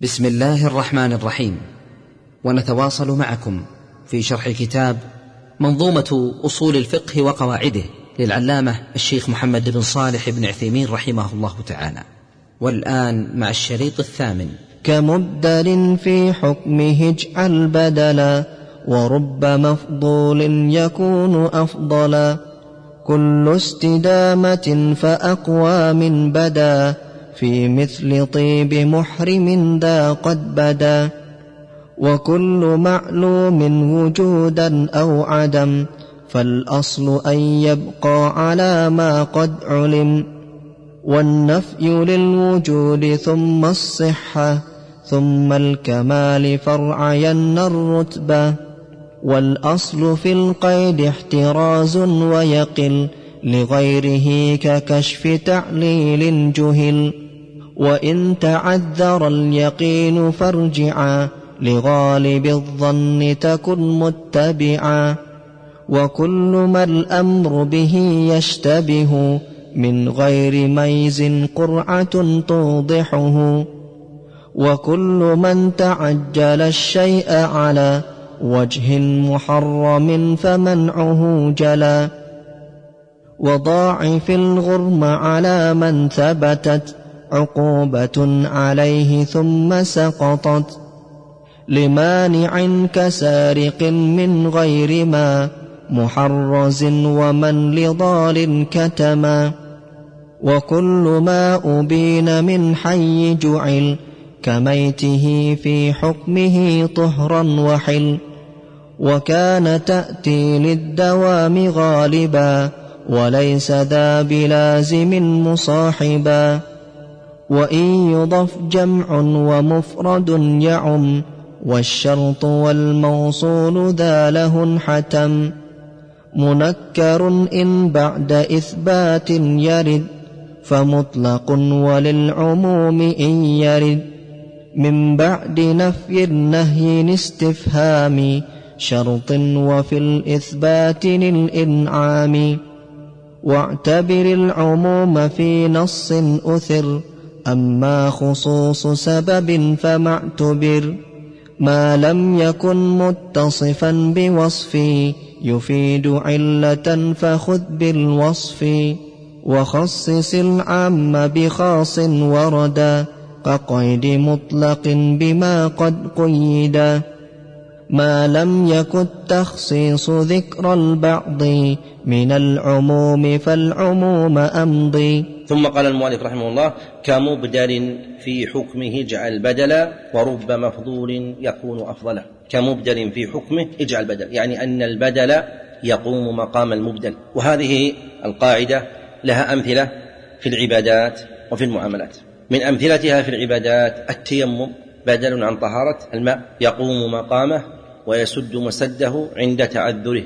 بسم الله الرحمن الرحيم. ونتواصل معكم في شرح كتاب منظومة أصول الفقه وقواعده للعلامة الشيخ محمد بن صالح بن عثيمين رحمه الله تعالى، والآن مع الشريط الثامن. كمبدل في حكمه اجعل بدلا، ورب مفضول يكون أفضلا. كل استدامة فأقوى من بدا، في مثل طيب محرم ذا قد بدا. وكل معلوم وجودا أو عدم، فالأصل أن يبقى على ما قد علم. والنفي للوجود ثم الصحة، ثم الكمال فرعين الرتبة. والأصل في القيد احتراز ويقل، لغيره ككشف تعليل جهل. وإن تعذر اليقين فارجعا، لغالب الظن تكن متبعا. وكل ما الأمر به يشتبه، من غير ميز قرعة توضحه. وكل من تعجل الشيء على وجه محرم فمنعه جلا. وضاعف الغرم على من ثبتت عقوبة عليه ثم سقطت، لمانع كسارق من غير ما محرز، ومن لضال كتما. وكل ما أبين من حي جعل، كميته في حكمه طهرا وحل. وكان تأتي للدوام غالبا، وليس ذا بلازم مصاحبا. وإن يضف جمع ومفرد يعم، والشرط والموصول ذا له حتم. منكر إن بعد إثبات يرد، فمطلق وللعموم إن يرد. من بعد نفي النهي استفهام شرط، وفي الإثبات للإنعام. واعتبر العموم في نص أثر، أما خصوص سبب فما اعتبر. ما لم يكن متصفا بوصف، يفيد علة فخذ بالوصف. وخصص العام بخاص وردا، كقيد مطلق بما قد قيدا. ما لم يكن التخصيص ذكر البعض، من العموم فالعموم أمضي. ثم قال المؤلف رحمه الله: كمبدل في حكمه اجعل بدلا، ورب مفضول يكون أفضلا. كمبدل في حكمه اجعل بدلا، يعني أن البدل يقوم مقام المبدل. وهذه القاعدة لها أمثلة في العبادات وفي المعاملات. من أمثلتها في العبادات التيمم بدل عن طهارة الماء، يقوم مقامه ويسد مسده عند تعذره،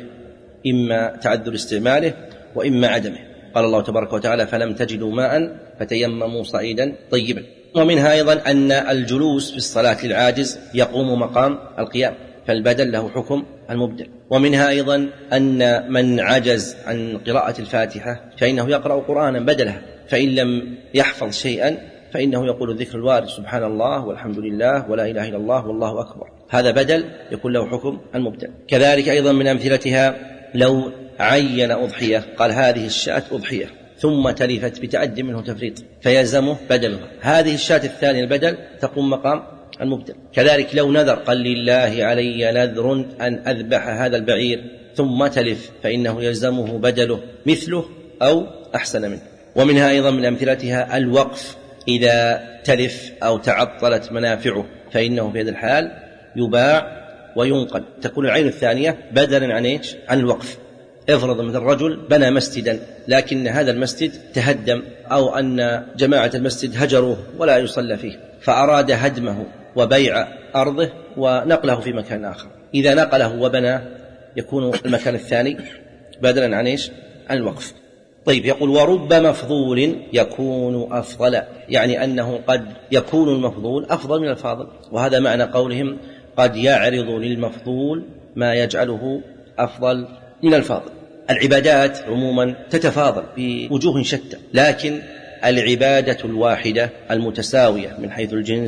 إما تعذر استعماله وإما عدمه. قال الله تبارك وتعالى: فلم تجدوا ماء فتيمموا صعيدا طيبا. ومنها أيضا أن الجلوس في الصلاة للعاجز يقوم مقام القيام، فالبدل له حكم المبدل. ومنها أيضا أن من عجز عن قراءة الفاتحة فإنه يقرأ قرآنا بدلها، فإن لم يحفظ شيئا فإنه يقول الذكر الوارد: سبحان الله والحمد لله ولا إله إلا الله والله أكبر. هذا بدل يكون له حكم المبدل. كذلك أيضا من أمثلتها لو عين أضحية، قال: هذه الشاة أضحية، ثم تلفت بتعد منه تفريط فيلزمه بدلها، هذه الشاة الثانية البدل تقوم مقام المبدل. كذلك لو نذر، قال: لله علي نذر أن أذبح هذا البعير، ثم تلف فإنه يلزمه بدله مثله أو أحسن منه. ومنها أيضا من أمثلتها الوقف، إذا تلف أو تعطلت منافعه فإنه في هذا الحال يباع وينقل، تكون العين الثانية بدلا عن الوقف. افرض مثل الرجل بنى مسجدا، لكن هذا المسجد تهدم، أو أن جماعة المسجد هجروه ولا يصلى فيه، فأراد هدمه وبيع أرضه ونقله في مكان آخر. إذا نقله وبنى يكون المكان الثاني بدلا عن الوقف. طيب، يقول: ورب مفضول يكون أفضل، يعني أنه قد يكون المفضول أفضل من الفاضل. وهذا معنى قولهم: قد يعرض للمفضول ما يجعله أفضل من الفاضل. العبادات عموما تتفاضل بوجوه شتى، لكن العبادة الواحدة المتساوية من حيث الجنس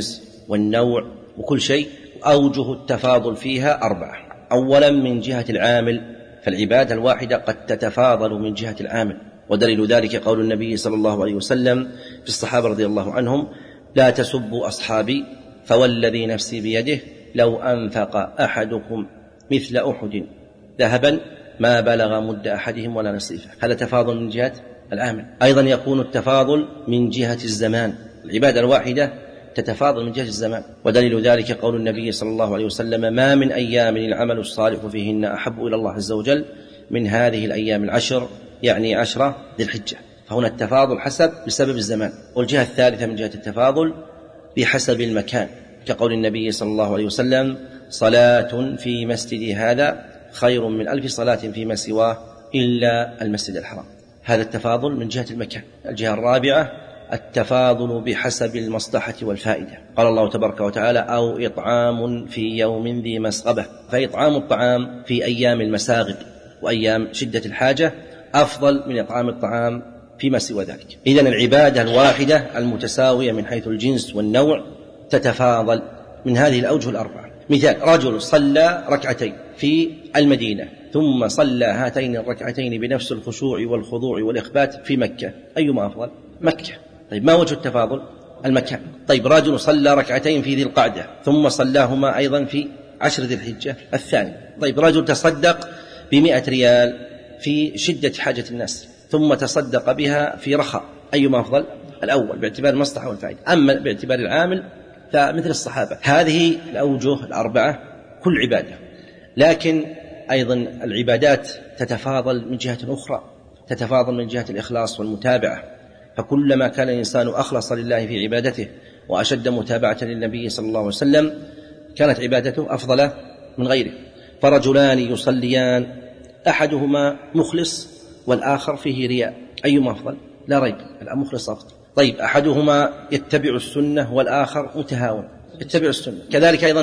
والنوع وكل شيء. أوجه التفاضل فيها 4. أولا من جهة العامل، فالعبادة الواحدة قد تتفاضل من جهة العامل، ودليل ذلك قول النبي صلى الله عليه وسلم في الصحابة رضي الله عنهم: لا تسبوا أصحابي فوالذي نفسي بيده لو أنفق أحدكم مثل أحد ذهبا ما بلغ مد أحدهم ولا نصيفه. هذا تفاضل من جهة العامل. أيضا يكون التفاضل من جهة الزمان، العبادة الواحدة تتفاضل من جهة الزمان، ودليل ذلك قول النبي صلى الله عليه وسلم: ما من أيام العمل الصالح فيهن أحب إلى الله عز وجل من هذه الأيام 10، يعني 10 ذي الحجة. فهنا التفاضل بسبب الزمان. والجهة الثالثة من جهة التفاضل بحسب المكان، كقول النبي صلى الله عليه وسلم: صلاة في مسجد هذا خير من 1000 صلاة فيما سواه إلا المسجد الحرام. هذا التفاضل من جهة المكان. الجهة الرابعة التفاضل بحسب المصلحة والفائدة. قال الله تبارك وتعالى: أو إطعام في يوم ذي مسغبة. فإطعام الطعام في أيام المساغب وأيام شدة الحاجة أفضل من إطعام الطعام فيما سوى ذلك. إذن العبادة الواحدة المتساوية من حيث الجنس والنوع تتفاضل من هذه الأوجه 4. مثال: رجل صلى ركعتين في المدينة ثم صلى هاتين الركعتين بنفس الخشوع والخضوع والإخبات في مكة، أيما أفضل؟ مكة. طيب ما وجه التفاضل؟ المكان. طيب رجل صلى ركعتين في ذي القعدة ثم صلاهما أيضا في 10 ذي الحجة الثاني. طيب رجل تصدق ب100 ريال في شدة حاجة الناس ثم تصدق بها في رخاء، أيما أفضل؟ الأول باعتبار المصلحة والفائدة. أما باعتبار العامل فمثل الصحابة. هذه الأوجه 4 كل عبادة. لكن أيضا العبادات تتفاضل من جهة أخرى، تتفاضل من جهة الإخلاص والمتابعة. فكلما كان الإنسان أخلص لله في عبادته وأشد متابعة للنبي صلى الله عليه وسلم كانت عبادته أفضل من غيره. فرجلان يصليان أحدهما مخلص والآخر فيه رياء، أيما أفضل؟ لا ريب المخلص أفضل. طيب أحدهما يتبع السنة والآخر متهاون يتبع السنة. كذلك أيضا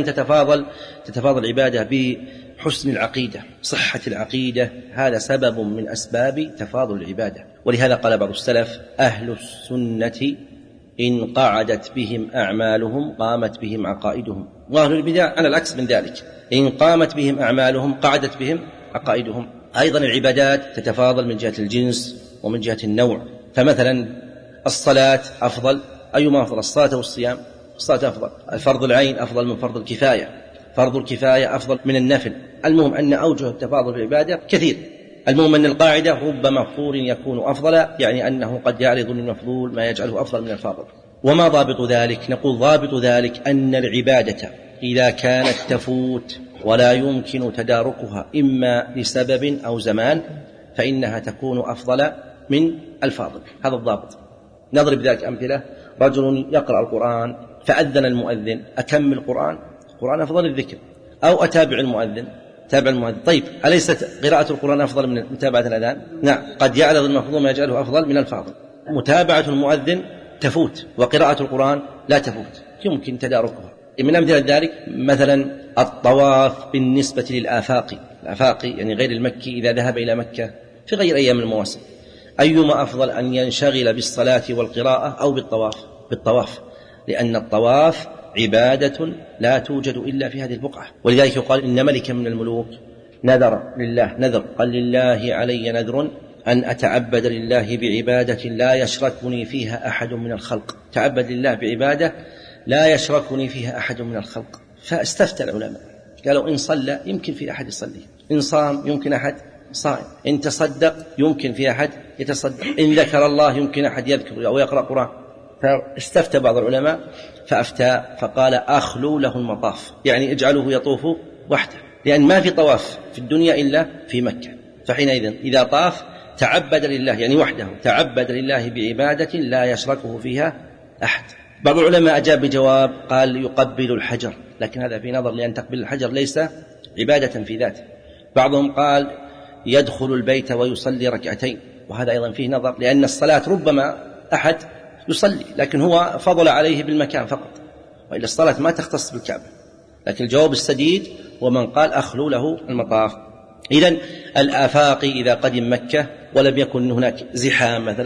تتفاضل العبادة بحسن العقيدة، صحة العقيدة، هذا سبب من أسباب تفاضل العبادة. ولهذا قال بعض السلف: أهل السنة إن قعدت بهم أعمالهم قامت بهم عقائدهم. وأهل البدع على العكس من ذلك، إن قامت بهم أعمالهم قعدت بهم عقائدهم. أيضا العبادات تتفاضل من جهة الجنس ومن جهة النوع. فمثلا الصلاة أفضل، أيما أفضل؟ الصلاة والصيام؟ الصلاة أفضل. الفرض العين أفضل من فرض الكفاية، فرض الكفاية أفضل من النفل. المهم أن أوجه التفاضل في العبادة كثير. المهم أن القاعدة: رب مغفور يكون أفضل، يعني أنه قد يعرض للمفضول ما يجعله أفضل من الفاضل. وما ضابط ذلك؟ نقول ضابط ذلك أن العبادة إذا كانت تفوت ولا يمكن تداركها إما لسبب أو زمان فإنها تكون أفضل من الفاضل. هذا الضابط. نضرب ذلك أمثلة: رجل يقرأ القرآن فأذن المؤذن، أكمل القرآن أفضل الذكر أو أتابع المؤذن؟ تابع المؤذن. طيب أليست قراءة القرآن أفضل من متابعة الأذان؟ نعم، قد يعرض المفضول ما يجعله أفضل من الفاضل. متابعة المؤذن تفوت وقراءة القرآن لا تفوت، يمكن تداركها. من أمثلة ذلك مثلا الطواف بالنسبة للآفاقي يعني غير المكي إذا ذهب إلى مكة في غير أيام المواسم، أيما أفضل أن ينشغل بالصلاة والقراءة أو بالطواف؟ لأن الطواف عبادة لا توجد إلا في هذه البقعة. ولذلك يقال إن ملكا من الملوك نذر لله قال: لله علي نذر أن أتعبد لله بعبادة لا يشركني فيها أحد من الخلق. تعبد لله بعبادة لا يشركني فيها أحد من الخلق. فاستفتى العلماء قالوا: إن صلى يمكن في أحد يصلي، إن صام يمكن أحد صائم، إن تصدق يمكن في أحد يتصدق، إن ذكر الله يمكن أحد يذكر أو يقرأ قرآن. فاستفتى بعض العلماء فأفتى فقال: أخلوا له المطاف، يعني اجعله يطوف وحده، لأن ما في طواف في الدنيا إلا في مكة. فحينئذ إذا طاف تعبد لله، يعني وحده تعبد لله بعبادة لا يشركه فيها أحد. بعض العلماء أجاب بجواب قال: يقبل الحجر، لكن هذا في نظر، لأن تقبيل الحجر ليس عبادة في ذاته. بعضهم قال: يدخل البيت ويصلي ركعتين، وهذا أيضا فيه نظر، لأن الصلاة ربما أحد يصلي لكن هو فضل عليه بالمكان فقط، وإلا الصلاة ما تختص بالكعبة. لكن الجواب السديد ومن قال: أخلو له المطاف. إذن الآفاقي إذا قدم مكة ولم يكن هناك زحام مثلا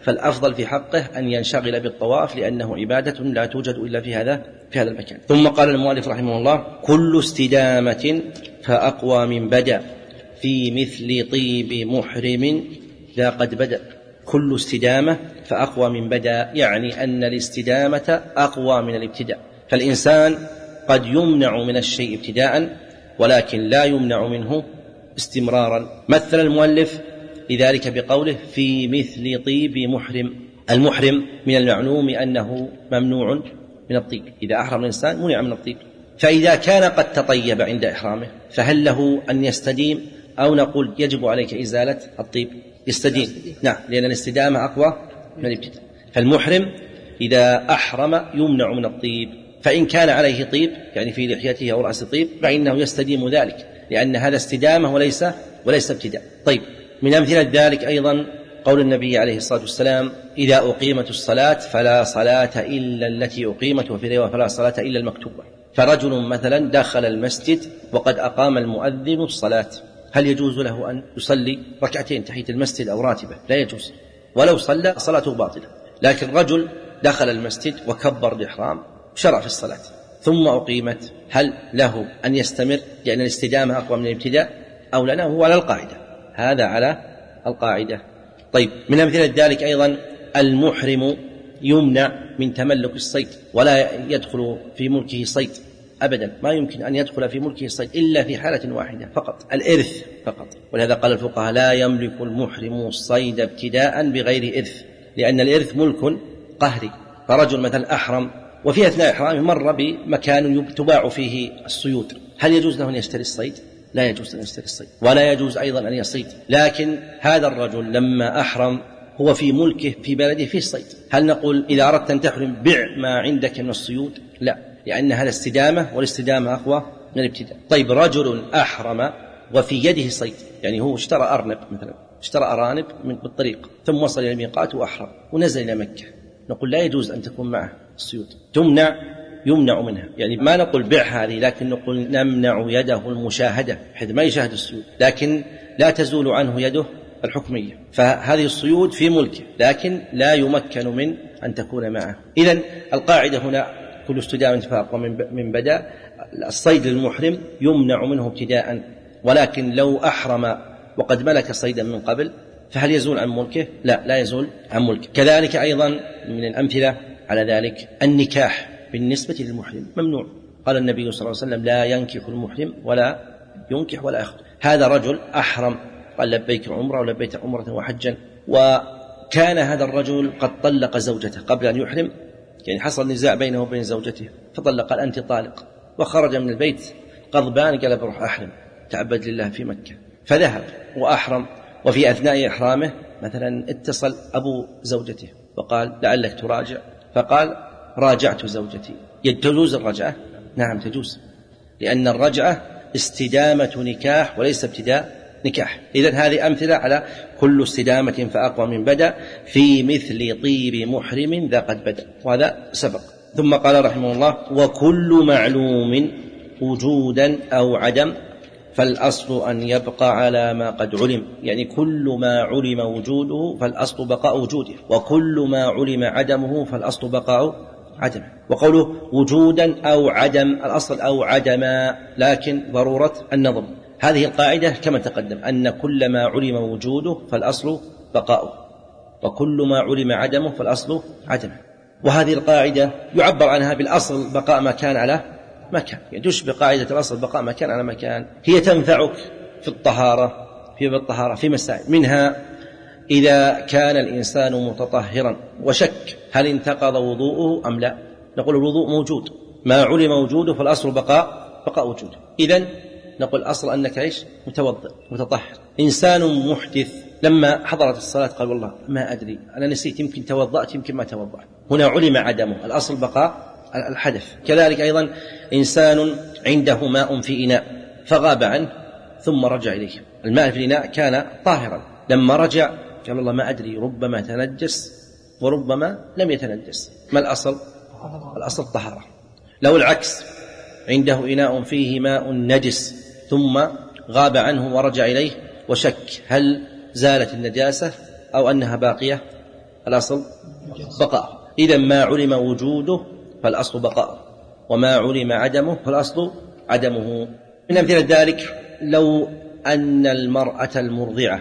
فالأفضل في حقه أن ينشغل بالطواف لأنه عبادة لا توجد إلا في هذا المكان. ثم قال المؤلف رحمه الله: كل استدامة فأقوى من بدأ في مثل طيب محرم ذا قد بدأ. كل استدامة فأقوى من بدأ، يعني أن الاستدامة أقوى من الابتداء. فالإنسان قد يمنع من الشيء ابتداء ولكن لا يمنع منه استمرارا. مثل المؤلف لذلك بقوله: في مثل طيب محرم. المحرم من المعلوم أنه ممنوع من الطيب، إذا أحرم الإنسان منع من الطيب. فإذا كان قد تطيب عند إحرامه فهل له أن يستديم أو نقول يجب عليك إزالة الطيب؟ يستديم، نعم، لأن الاستدامة أقوى من الابتداء. فالمحرم إذا أحرم يمنع من الطيب، فإن كان عليه طيب يعني في لحيته أو رأس طيب فإنه يستديم ذلك، لأن هذا استدامة وليس ابتداء. طيب، من أمثلة ذلك أيضا قول النبي عليه الصلاة والسلام: إذا أقيمت الصلاة فلا صلاة إلا التي أقيمت، وفي رواية فلا صلاة إلا المكتوبة. فرجل مثلا دخل المسجد وقد أقام المؤذن الصلاة، هل يجوز له أن يصلي ركعتين تحية المسجد أو راتبة؟ لا يجوز، ولو صلى صلاته باطلة. لكن رجل دخل المسجد وكبر الإحرام شرع في الصلاة ثم أقيمت، هل له أن يستمر لأن الاستدامة أقوى من الابتداء أو لا؟ هو على القاعدة، هذا على القاعدة. طيب، من أمثلة ذلك أيضا المحرم يمنع من تملك الصيد، ولا يدخل في ملكه صيد أبدا، ما يمكن أن يدخل في ملكه الصيد إلا في حالة واحدة فقط، الإرث فقط. ولهذا قال الفقهاء: لا يملك المحرم الصيد ابتداء بغير إرث، لأن الإرث ملك قهري. فرجل مثلا أحرم وفي أثناء إحرامه مر بمكان تباع فيه الصيود، هل يجوز له أن يشتري الصيد؟ لا يجوز أن يشتري الصيد، ولا يجوز أيضا أن يصيد. لكن هذا الرجل لما أحرم هو في ملكه في بلده فيه الصيد، هل نقول إذا أردت أن تحرم بع ما عندك من الصيود؟ لا، لأن هذا استدامة، والاستدامة أقوى من الابتداء. طيب، رجل أحرم وفي يده صيد، يعني هو اشترى أرنب مثلا، اشترى أرانب من بالطريق ثم وصل إلى الميقات وأحرم ونزل إلى مكة، نقول لا يجوز أن تكون معه الصيود، يمنع منها. يعني ما نقول بع هذه، لكن نقول نمنع يده المشاهدة بحيث ما يشاهد الصيود، لكن لا تزول عنه يده الحكمية. فهذه الصيود في ملكه لكن لا يمكن من أن تكون معه. إذن القاعدة هنا: كل استدامة فأقوى من بدأ. الصيد للمحرم يمنع منه ابتداء، ولكن لو أحرم وقد ملك صيدا من قبل فهل يزول عن ملكه؟ لا يزول عن ملكه. كذلك أيضا من الأمثلة على ذلك النكاح بالنسبة للمحرم ممنوع. قال النبي صلى الله عليه وسلم: لا ينكح المحرم ولا ينكح ولا يخطب. هذا رجل أحرم قال لبيك عمرة ولبيت عمرة وحجا، وكان هذا الرجل قد طلق زوجته قبل أن يحرم، يعني حصل نزاع بينه وبين زوجته فطلق، قال أنت طالق، وخرج من البيت غضبان قال بروح أحرم تعبد لله في مكة، فذهب وأحرم. وفي أثناء إحرامه مثلا اتصل أبو زوجته وقال لعلك تراجع، فقال راجعت زوجتي. تجوز الرجعة؟ نعم تجوز، لأن الرجعة استدامة نكاح وليس ابتداء نكاح. إذن هذه أمثلة على كل استدامة فأقوى من بدأ في مثل طيب محرم ذا قد بدأ، وهذا سبق. ثم قال رحمه الله: وكل معلوم وجودا أو عدم فالأصل أن يبقى على ما قد علم. يعني كل ما علم وجوده فالأصل بقاء وجوده، وكل ما علم عدمه فالأصل بقاء عدمه. وقوله وجودا أو عدم، الأصل أو عدما، لكن ضرورة النظر. هذه القاعدة كما تقدم أن كل ما علم وجوده فالأصل بقاؤه، وكل ما علم عدمه فالأصل عدمه. وهذه القاعدة يعبر عنها بالأصل بقاء ما كان على مكان، يعني تشبه قاعدة الأصل بقاء ما كان على مكان. هي تنفعك في الطهارة في مسائل، منها إذا كان الإنسان متطهرا وشك هل انتقض وضوءه أم لا، نقول الوضوء موجود، ما علم وجوده فالأصل بقاء وجوده. إذن نقول الأصل أنك إيش؟ متوضئ متطهر. إنسان محدث لما حضرت الصلاة قال والله ما أدري أنا نسيت، يمكن توضأت يمكن ما توضأت، هنا علم عدمه، الأصل بقاء الحدث. كذلك أيضا إنسان عنده ماء في إناء فغاب عنه ثم رجع إليه، الماء في الإناء كان طاهرا، لما رجع قال الله ما أدري ربما تنجس وربما لم يتنجس. ما الأصل؟ الأصل الطهارة. لو العكس، عنده إناء فيه ماء نجس ثم غاب عنه ورجع إليه وشك هل زالت النجاسة أو أنها باقية، الأصل بقاء. إذا ما علم وجوده فالأصل بقاء، وما علم عدمه فالأصل عدمه. من أمثلة ذلك لو أن المرأة المرضعة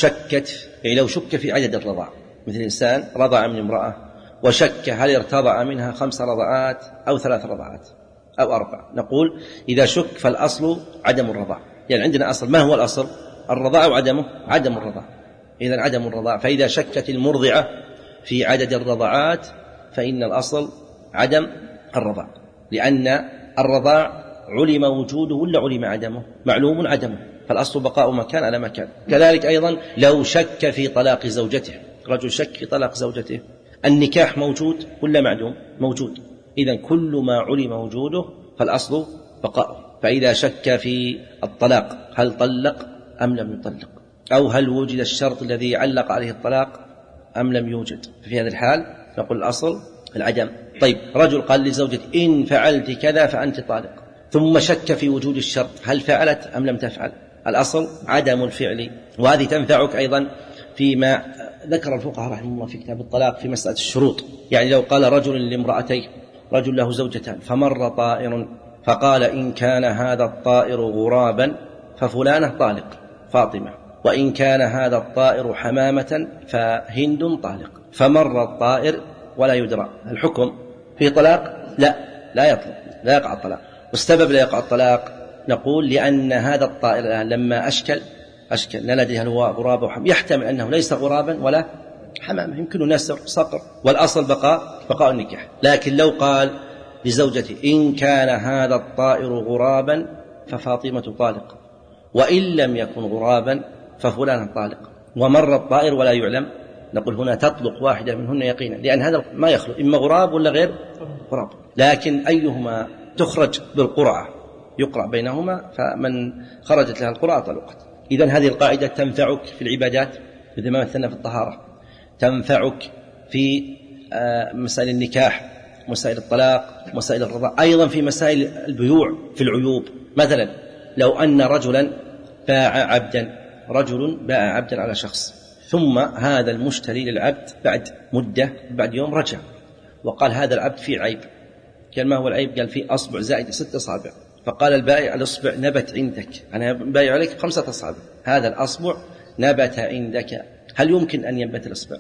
شكت، يعني لو شك في عدد الرضاع، مثل إنسان رضع من امرأة وشك هل ارتضع منها 5 رضعات أو 3 رضعات أو 4، نقول إذا شك فالأصل عدم الرضاع. يعني عندنا أصل، ما هو الأصل؟ الرضاع وعدمه عدم الرضاع. إذن عدم الرضاع، فإذا شكت المرضعة في عدد الرضعات فإن الأصل عدم الرضاع، لأن الرضاع علم وجوده ولا علم عدمه؟ معلوم عدمه، فالأصل بقاء مكان على مكان. كذلك أيضا لو شك في طلاق زوجته، رجل شك في طلاق زوجته، النكاح موجود ولا معدوم؟ موجود. إذن كل ما علم وجوده فالأصل بقاء. فإذا شك في الطلاق هل طلق أم لم يطلق، أو هل وجد الشرط الذي علق عليه الطلاق أم لم يوجد، في هذا الحال نقول الأصل العدم. طيب رجل قال لزوجته إن فعلت كذا فأنت طالق، ثم شك في وجود الشرط هل فعلت أم لم تفعل، الأصل عدم الفعل. وهذه تنفعك أيضا فيما ذكر الفقهاء رحمه الله في كتاب الطلاق في مسألة الشروط. يعني لو قال رجل لامرأتيه، رجل له زوجتان فمر طائر فقال إن كان هذا الطائر غرابا ففلانة طالق فاطمة، وإن كان هذا الطائر حمامة فهند طالق، فمر الطائر ولا يدرى، الحكم في طلاق؟ لا يطلق، لا يقع الطلاق. والسبب لا يقع الطلاق نقول لأن هذا الطائر لما أشكل لا ندري هل هو غراب أو حمام، يحتمل أنه ليس غرابا ولا حمام، يمكن نسر صقر، والأصل بقاء النكاح. لكن لو قال لزوجته إن كان هذا الطائر غرابا ففاطمة طالق، وإن لم يكن غرابا ففلان طالق، ومر الطائر ولا يعلم، نقول هنا تطلق واحدة منهن يقينا، لأن هذا ما يخلو إما غراب ولا غير غراب، لكن أيهما تخرج بالقرعة يقرأ بينهما، فمن خرجت لها القرعة طلقت. إذن هذه القاعدة تنفعك في العبادات مثل ما مثلنا في الطهارة، تنفعك في مسائل النكاح، مسائل الطلاق، مسائل الرضاع، أيضا في مسائل البيوع في العيوب. مثلا لو أن رجلا باع عبدا على شخص، ثم هذا المشتري للعبد بعد مدة، بعد يوم رجع وقال هذا العبد فيه عيب. قال ما هو العيب؟ قال فيه أصبع زائد 6 أصابع. فقال البائع الأصبع نبت عندك، أنا بايع عليك 5 أصابع، هذا الأصبع نبت عندك، هل يمكن أن ينبت الأصبع؟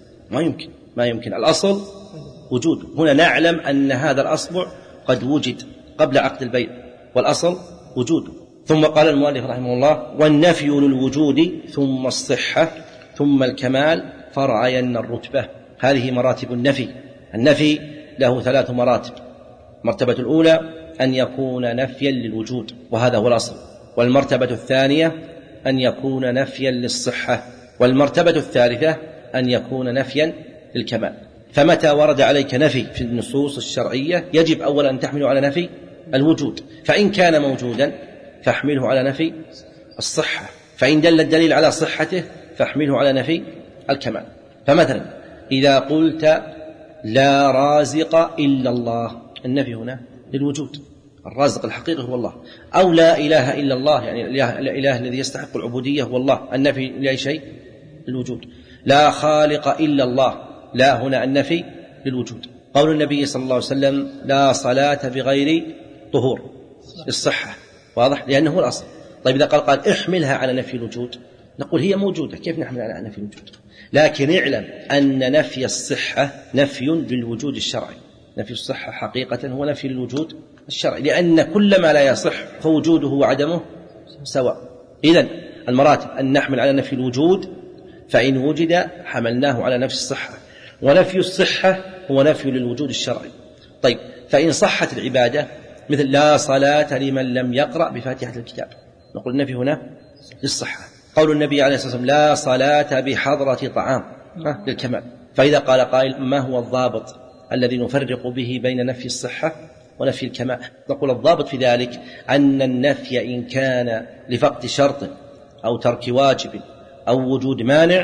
ما يمكن. الأصل وجود. هنا نعلم أن هذا الأصبع قد وجد قبل عقد البيع، والأصل وجوده. ثم قال المؤلف رحمه الله والنفي للوجود ثم الصحة ثم الكمال فرعين الرتبة. هذه مراتب النفي. النفي له 3 مراتب. المرتبة الأولى أن يكون نفيا للوجود، وهذا هو الأصل. والمرتبة الثانية أن يكون نفيا للصحة. والمرتبة الثالثة أن يكون نفيا للكمال. فمتى ورد عليك نفي في النصوص الشرعية يجب أولا أن تحمله على نفي الوجود، فإن كان موجودا فاحمله على نفي الصحة، فإن دل الدليل على صحته فاحمله على نفي الكمال. فمثلا إذا قلت لا رازق إلا الله، النفي هنا للوجود، الرازق الحقيقي هو الله. أو لا إله إلا الله، يعني الإله الذي يستحق العبودية هو الله، النفي لأي شيء للوجود. لا خالق إلا الله، لا هنا النفي للوجود. قول النبي صلى الله عليه وسلم لا صلاة بغير طهور الصحة، واضح لأنه هو الأصل. طيب إذا قال احملها على نفي الوجود، نقول هي موجودة، كيف نحمل على نفي الوجود؟ لكن اعلم أن نفي الصحة نفي للوجود الشرعي، نفي الصحة حقيقة هو نفي للوجود الشرعي، لأن كل ما لا يصح فوجوده وعدمه سواء. إذن المراتب أن نحمل على نفي الوجود، فإن وجد حملناه على نفي الصحة، ونفي الصحة هو نفي للوجود الشرعي. طيب فإن صحت العبادة مثل لا صلاة لمن لم يقرأ بفاتحة الكتاب، نقول النفي هنا للصحة. قول النبي عليه الصلاة والسلام لا صلاة بحضرة طعام للكمال. فإذا قال قائل ما هو الضابط الذي نفرق به بين نفي الصحة ونفي الكمال؟ نقول الضابط في ذلك أن النفي إن كان لفقد شرط أو ترك واجب أو وجود مانع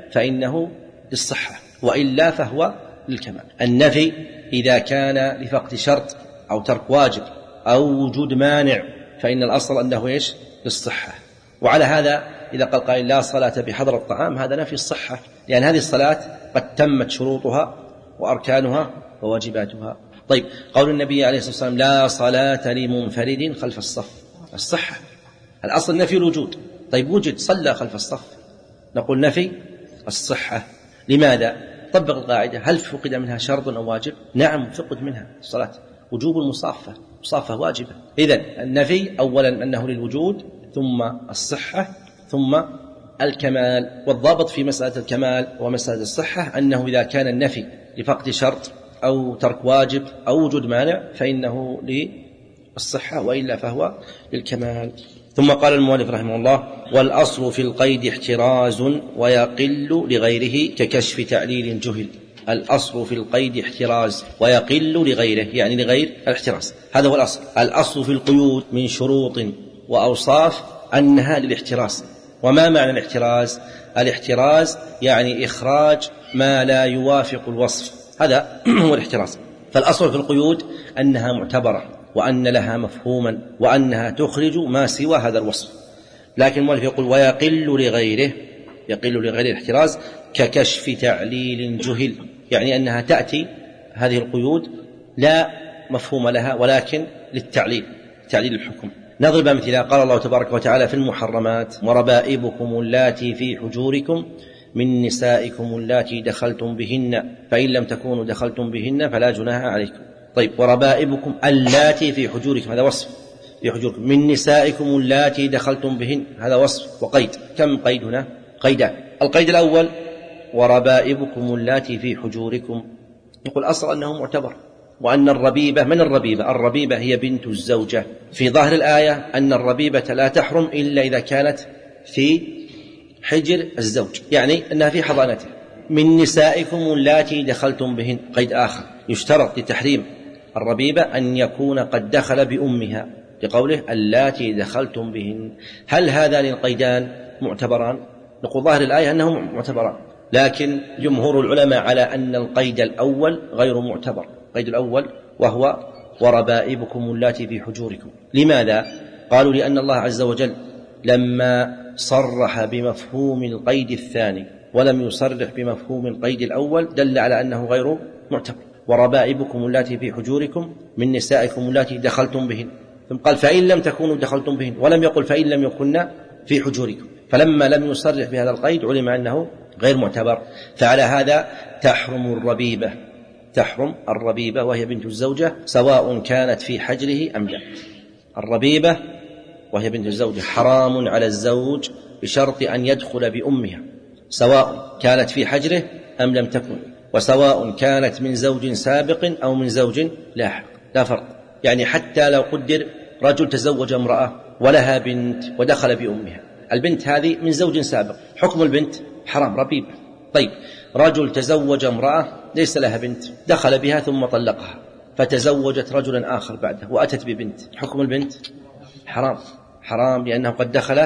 فإنه للصحة، وإلا فهو للكمال. النفي إذا كان لفقد شرط أو ترك واجب أو وجود مانع فإن الأصل أنه للصحة. وعلى هذا إذا قال قائل لا صلاة بحضر الطعام هذا نفي الصحة، لأن هذه الصلاة قد تمت شروطها وأركانها وواجباتها. طيب قول النبي عليه الصلاة والسلام لا صلاة لمنفرد خلف الصف، الصحة الأصل نفي الوجود. طيب وجد صلى خلف الصف، نقول نفي الصحة. لماذا؟ طبق القاعدة، هل فقد منها شرط أو واجب؟ نعم فقد منها الصلاة، وجوب المصافة، مصافة واجبة. إذن النفي أولا أنه للوجود، ثم الصحة، ثم الكمال. والضابط في مسألة الكمال ومسألة الصحة أنه إذا كان النفي لفقد شرط أو ترك واجب أو وجود مانع فإنه للصحة، وإلا فهو للكمال. ثم قال المؤلف رحمه الله: والأصل في القيد احتراز ويقل لغيره ككشف تعليل جهل. الأصل في القيد احتراز ويقل لغيره، يعني لغير الاحتراز، هذا هو الأصل. الأصل في القيود من شروط وأوصاف أنها للاحتراز. وما معنى الاحتراز؟ الاحتراز يعني إخراج ما لا يوافق الوصف، هذا هو الاحتراز. فالأصل في القيود أنها معتبرة، وأن لها مفهوما، وأنها تخرج ما سوى هذا الوصف. لكن المؤلف يقول ويقل لغيره، يقل لغير الاحتراز ككشف تعليل جهل، يعني أنها تأتي هذه القيود لا مفهوم لها ولكن للتعليل، تعليل الحكم. نضرب أمثلة. قال الله تبارك وتعالى في المحرمات: وربائبكم اللاتي في حجوركم من نسائكم اللاتي دخلتم بهن فإن لم تكونوا دخلتم بهن فلا جناح عليكم. طيب وربائبكم اللاتي في حجوركم، هذا وصف في حجوركم، من نسائكم اللاتي دخلتم بهن، هذا وصف وقيد. كم قيد هنا؟ قيدان. القيد الأول وربائبكم اللاتي في حجوركم، يقول أصل أنه معتبر، وأن الربيبة، من الربيبة؟ الربيبة هي بنت الزوجة. في ظاهر الآية أن الربيبة لا تحرم إلا إذا كانت في حجر الزوج، يعني أنها في حضانته. من نسائكم اللاتي دخلتم بهن، قيد آخر يشترط لتحريم الربيبة أن يكون قد دخل بأمها، لقوله اللاتي دخلتم بهن. هل هذان القيدان معتبران؟ نقول ظاهر الآية أنه معتبران، لكن جمهور العلماء على أن القيد الأول غير معتبر، القيد الأول وهو وربائبكم اللاتي في حجوركم. لماذا؟ قالوا لأن الله عز وجل لما صرح بمفهوم القيد الثاني ولم يصرح بمفهوم القيد الأول دل على أنه غير معتبر. وربائبكم اللاتي في حجوركم من نسائكم اللاتي دخلتم بهن، ثم قال فإن لم تكونوا دخلتم بهن، ولم يقل فإن لم يكن في حجوركم. فلما لم يصرح بهذا القيد علم أنه غير معتبر. فعلى هذا تحرم الربيبة، تحرم الربيبة وهي بنت الزوجة سواء كانت في حجره أم لا. الربيبة وهي بنت الزوجة حرام على الزوج بشرط أن يدخل بأمها، سواء كانت في حجره أم لم تكن، وسواء كانت من زوج سابق أو من زوج لاحق، لا فرق. يعني حتى لو قدر رجل تزوج امرأة ولها بنت ودخل بأمها، البنت هذه من زوج سابق، حكم البنت حرام، ربيبة. طيب رجل تزوج امرأة ليس لها بنت، دخل بها ثم طلقها، فتزوجت رجلا آخر بعده وأتت ببنت، حكم البنت حرام، حرام لأنه قد دخل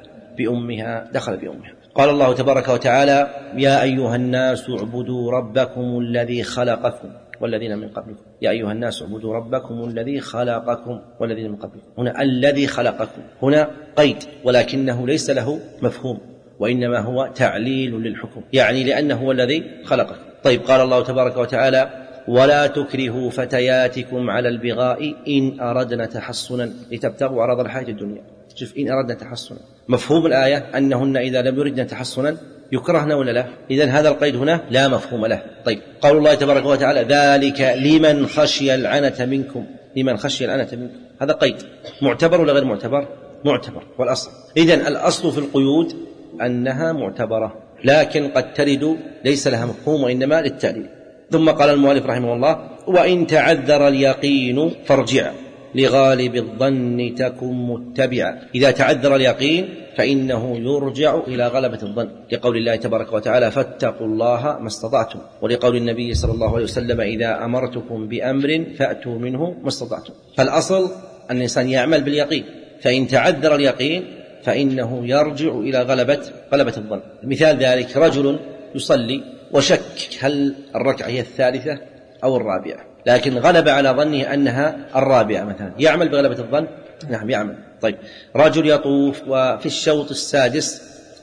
بأمها، دخل بأمها. قال الله تبارك وتعالى: يا أيها الناس اعبدوا ربكم الذي خلقكم والذين من قبلكم. يا أيها الناس اعبدوا ربكم الذي خلقكم والذين من قبلكم. هنا الذي خلقكم، هنا قيد ولكنه ليس له مفهوم، وإنما هو تعليل للحكم، يعني لأنه هو الذي خلقكم. طيب قال الله تبارك وتعالى: ولا تكرهوا فتياتكم على البغاء إن أردنا تحصنا لتبتغوا عرض الحياة الدنيا. شوف، إن أردنا تحصنا، مفهوم الآية أنهن إذا لم يردن تحصنا يكرهن ولا لا؟ إذن هذا القيد هنا لا مفهوم له. طيب قول الله تبارك وتعالى: ذلك لمن خشي العنة منكم، لمن خشي العنة منكم، هذا قيد معتبر ولا غير معتبر؟ معتبر. والأصل إذن الأصل في القيود أنها معتبرة، لكن قد ترد ليس لها مفهوم وإنما للتعليل. ثم قال المؤلف رحمه الله: وإن تعذر اليقين فارجع لغالب الظن تكن متبعا. إذا تعذر اليقين فإنه يرجع إلى غلبة الظن، لقول الله تبارك وتعالى: فاتقوا الله ما استطعتم، ولقول النبي صلى الله عليه وسلم: إذا أمرتكم بأمر فأتوا منه ما استطعتم. فالأصل أن الإنسان يعمل باليقين، فإن تعذر اليقين فإنه يرجع إلى غلبة الظن. مثال ذلك: رجل يصلي وشك هل الركعة هي الثالثة أو الرابعة، لكن غلب على ظنه أنها الرابعة مثلا، يعمل بغلبة الظن؟ نعم يعمل. طيب رجل يطوف وفي الشوط السادس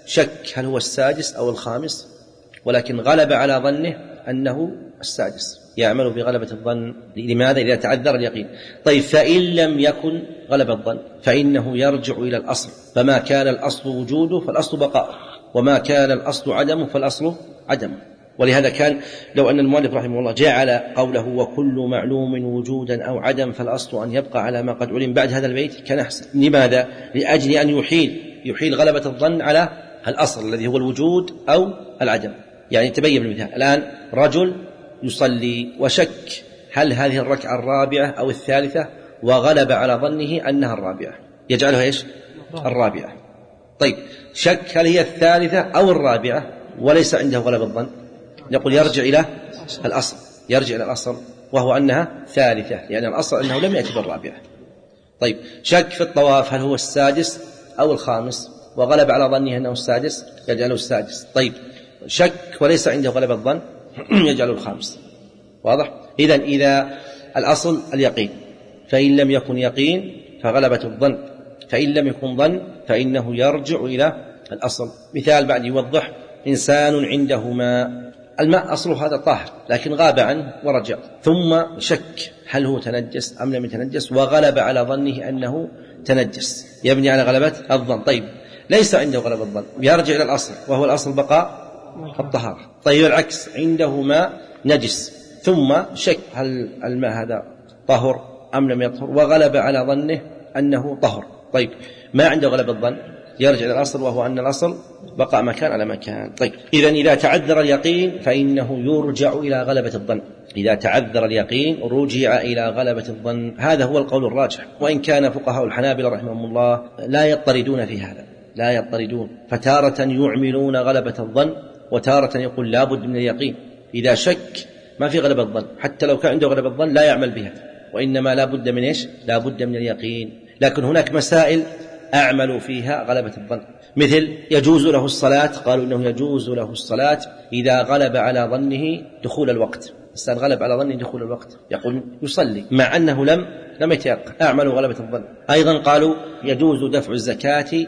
شك هل هو السادس أو الخامس، ولكن غلب على ظنه أنه السادس، يعمل بغلبة الظن. لماذا؟ إذا تعذر اليقين. طيب فإن لم يكن غلب الظن فإنه يرجع إلى الأصل، فما كان الأصل وجوده فالأصل بقاء، وما كان الأصل عدمه فالأصل عدمه. ولهذا كان لو أن المؤلف رحمه الله جعل قوله وكل معلوم وجودا أو عدم فالأصل أن يبقى على ما قد علم بعد هذا البيت كان أحسن. لماذا؟ لأجل أن يحيل غلبة الظن على الأصل الذي هو الوجود أو العدم. يعني تبين بالمثال، الآن رجل يصلي وشك هل هذه الركعة الرابعة أو الثالثة، وغلب على ظنه أنها الرابعة، يجعلها إيش؟ الرابعة. طيب شك هل هي الثالثة أو الرابعة وليس عنده غلب الظن، نقول يرجع إلى الأصل، يرجع إلى الأصل وهو أنها ثالثة، لأن الأصل أنه لم يأتي بالرابعة. طيب شك في الطواف هل هو السادس أو الخامس، وغلب على ظنه أنه السادس، يجعله السادس. طيب شك وليس عنده غلب الظن يجعله الخامس. واضح؟ إذا الأصل اليقين، فإن لم يكن يقين فغلبة الظن، فإن لم يكن ظن فإنه يرجع إلى الأصل. مثال بعد يوضح، إنسان عنده ماء، الماء أصله هذا طاهر لكن غاب عنه ورجع، ثم شك هل هو تنجس أم لم يتنجس، وغلب على ظنه أنه تنجس، يبني على غلبة الظن. طيب ليس عنده غلبة الظن، يرجع إلى الأصل وهو الأصل بقاء الطهارة. طيب العكس، عنده ماء نجس ثم شك هل الماء هذا طهر أم لم يطهر، وغلب على ظنه أنه طهر. طيب ما عنده غلبة الظن، يرجع إلى الأصل وهو أن الأصل بقى مكان على مكان. طيب إذا تعذر اليقين فإنه يرجع إلى غلبة الظن، إذا تعذر اليقين رجع إلى غلبة الظن. هذا هو القول الراجح، وإن كان فقهاء الحنابلة رحمهم الله لا يضطردون في هذا، لا يضطردون، فتارة يعملون غلبة الظن وتارة يقول لا بد من اليقين. إذا شك ما في غلبة الظن، حتى لو كان عنده غلبة الظن لا يعمل بها، وإنما لا بد من إيش؟ لا بد من اليقين. لكن هناك مسائل أعمل فيها غلبة الظن، مثل يجوز له الصلاة، قالوا إنه يجوز له الصلاة إذا غلب على ظنه دخول الوقت. الإنسان غلب على ظنه دخول الوقت يقول يصلي مع أنه لم يتيقن، أعمل غلبة الظن. أيضا قالوا يجوز دفع الزكاة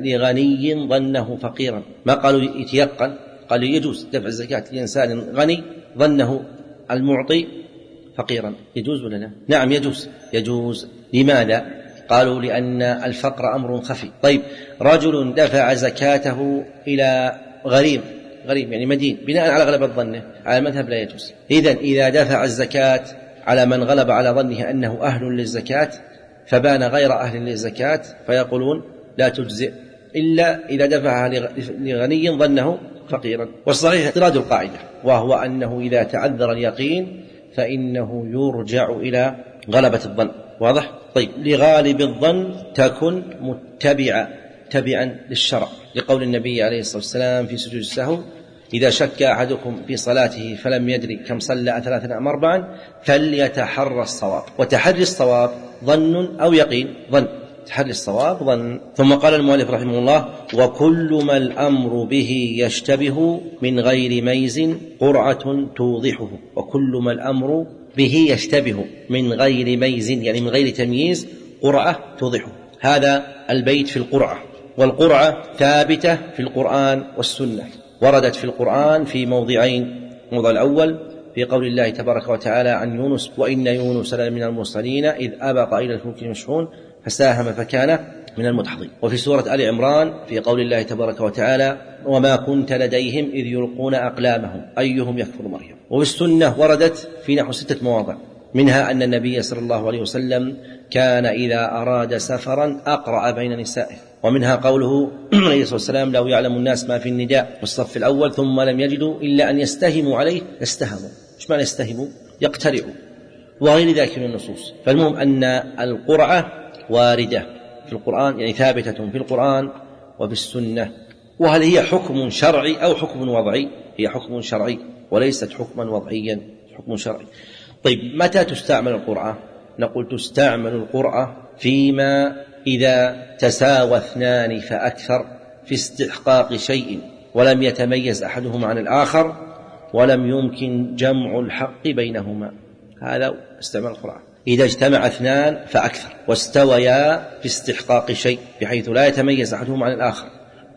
لغني ظنه فقيرا، ما قالوا يتيقن، قالوا يجوز دفع الزكاة لإنسان غني ظنه المعطي فقيرا. يجوز ولا لا؟ نعم يجوز. لماذا؟ قالوا لأن الفقر أمر خفي. طيب رجل دفع زكاته إلى غريم يعني مدين بناء على غلبة ظنه، على المذهب لا يجوز. إذا دفع الزكاة على من غلب على ظنه أنه أهل للزكاة فبان غير أهل للزكاة فيقولون لا تجزئ إلا إذا دفعها لغني ظنه فقيرا. والصحيح اعتراض القاعدة، وهو أنه إذا تعذر اليقين فإنه يرجع إلى غلبة الظن. واضح؟ طيب لغالب الظن تكن تبعا للشرع، لقول النبي عليه الصلاة والسلام في سجود السهو إذا شك أحدكم في صلاته فلم يدري كم صلى 3 أم 4 فليتحرى الصواب. وتحري الصواب ظن أو يقين؟ ظن. تحري الصواب ظن. ثم قال المؤلف رحمه الله وكل ما الأمر به يشتبه من غير ميز قرعة توضحه. وكل ما الأمر به يشتبه من غير ميز يعني من غير تمييز قرعة توضحه. هذا البيت في القرعة، والقرعة ثابتة في القرآن والسنة، وردت في القرآن في موضعين. الموضع الأول في قول الله تبارك وتعالى عن يونس وإن يونس لمن المرسلين إذ أبق إلى الفلك المشحون فساهم فكان من المدحضين. وفي سورة آل عمران في قول الله تبارك وتعالى وما كنت لديهم إذ يلقون أقلامهم أيهم يكفر مريم. وفي السنة وردت في نحو 6 مواضع، منها أن النبي صلى الله عليه وسلم كان إذا أراد سفرا أقرأ بين نسائه. ومنها قوله عليه الصلاة والسلام لو يعلم الناس ما في النداء والصف الأول ثم لم يجدوا إلا أن يستهموا عليه لاستهموا. إيش معنى يستهموا؟ يقترعوا، وغير ذلك من النصوص. فالمهم أن القرعة واردة في القرآن، يعني ثابتة في القرآن وفي السنة. وهل هي حكم شرعي أو حكم وضعي؟ هي حكم شرعي وليست حكما وضعيا، حكم شرعي. طيب متى تستعمل القرعة؟ نقول تستعمل القرعة فيما إذا تساوى 2 فأكثر في استحقاق شيء ولم يتميز أحدهما عن الآخر ولم يمكن جمع الحق بينهما، هذا استعمال القرعة. إذا اجتمع 2 فأكثر واستويا في استحقاق شيء بحيث لا يتميز أحدهما عن الآخر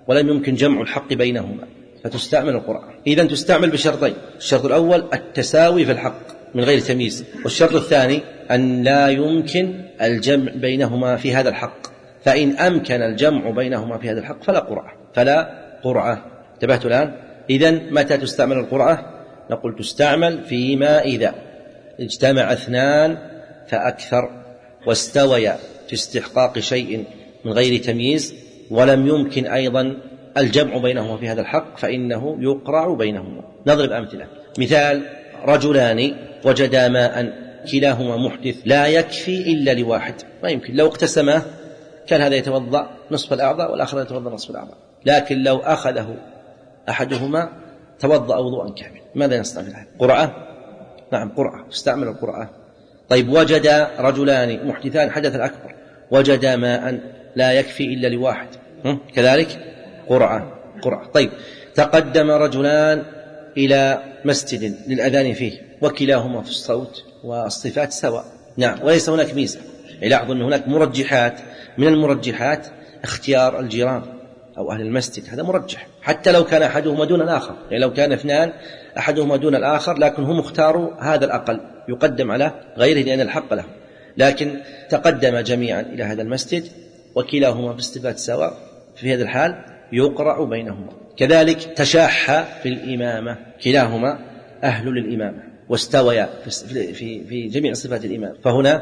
ولم يمكن جمع الحق بينهما فتستعمل القرعة. إذن تستعمل بشرطين: الشرط الأول التساوي في الحق من غير تمييز، والشرط الثاني أن لا يمكن الجمع بينهما في هذا الحق، فإن أمكن الجمع بينهما في هذا الحق فلا قرعة. انتبهت الآن؟ إذن متى تستعمل القرعة؟ نقول تستعمل فيما إذا اجتمع اثنان فأكثر واستويا في استحقاق شيء من غير تمييز ولم يمكن أيضا الجمع بينهما في هذا الحق فإنه يقرع بينهما. نضرب أمثلة. مثال: رجلان وجدا ماء كلاهما محدث لا يكفي إلا لواحد، ما يمكن، لو اقتسماه كان هذا يتوضأ نصف الأعضاء والآخر يتوضأ نصف الأعضاء، لكن لو أخذه أحدهما توضأ وضوءا كاملا. ماذا يصنع في هذا؟ قرعة؟ نعم قرعة، استعمل القرعة. طيب: وجد رجلان محدثان حدث الأكبر وجدا ماء لا يكفي إلا لواحد، كذلك قرعة. طيب: تقدم رجلان إلى مسجد للأذان فيه وكلاهما في الصوت والصفات سواء، نعم، وليس هناك ميزة. لاحظوا أن هناك مرجحات، من المرجحات اختيار الجيران أو أهل المسجد، هذا مرجح حتى لو كان أحدهما دون الآخر، يعني لو كان اثنان أحدهما دون الآخر لكن هم اختاروا هذا الأقل يقدم على غيره لأن الحق له، لكن تقدم جميعا إلى هذا المسجد وكلاهما في الصفات سواء، في هذا الحال يقرع بينهما. كذلك تشاح في الإمامة، كلاهما أهل للإمامة واستويا في جميع صفات الإمام، فهنا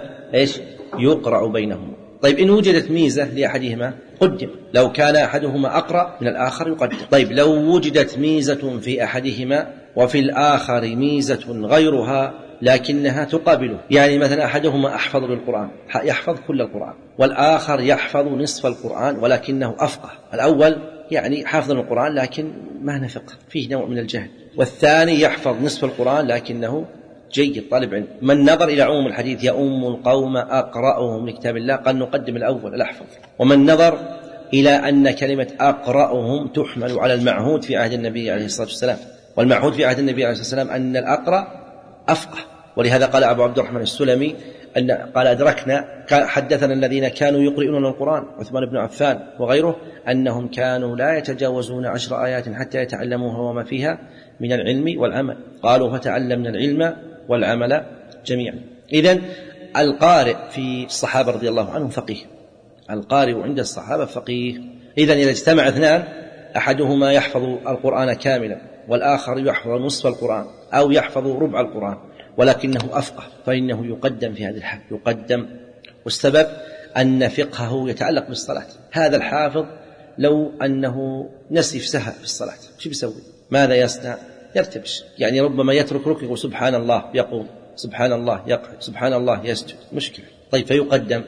يقرع بينهما. طيب: إن وجدت ميزة لأحدهما قدم، لو كان أحدهما أقرأ من الآخر يقدم. طيب: لو وجدت ميزة في أحدهما وفي الآخر ميزة غيرها لكنها تقابله، يعني مثلا أحدهما أحفظ للقرآن، يحفظ كل القرآن، والآخر يحفظ نصف القرآن ولكنه أفقه. الأول يعني حافظ القرآن لكن ما نفقه، فيه نوع من الجهل، والثاني يحفظ نصف القرآن لكنه جيد طالب علم. من نظر إلى عموم الحديث يؤم القوم أقرأهم لكتاب الله قال نقدم الأول الأحفظ، ومن نظر إلى أن كلمة أقرأهم تحمل على المعهود في عهد النبي عليه الصلاة والسلام، والمعهود في عهد النبي عليه الصلاة والسلام أن الأقرأ أفقه، ولهذا قال أبو عبد الرحمن السلمي أن قال أدركنا حدثنا الذين كانوا يقرؤون القرآن عثمان بن عفان وغيره أنهم كانوا لا يتجاوزون 10 آيات حتى يتعلموها وما فيها من العلم والعمل، قالوا فتعلمنا العلم والعمل جميعا. إذن القارئ في الصحابة رضي الله عنهم فقيه، القارئ عند الصحابة فقيه. إذن إذا اجتمع اثنان أحدهما يحفظ القرآن كاملا والآخر يحفظ نصف القرآن أو يحفظ ربع القرآن ولكنه أفقه فإنه يقدم في هذه الحال، يقدم. والسبب أن فقهه يتعلق بالصلاة. هذا الحافظ لو أنه نسي في سهى في الصلاة شو بيسوي؟ ماذا يصنع؟ يرتبش، يعني ربما يترك ركوع يقول سبحان الله يقول، سبحان الله يقعد، سبحان الله يسجد، مشكلة. طيب فيقدم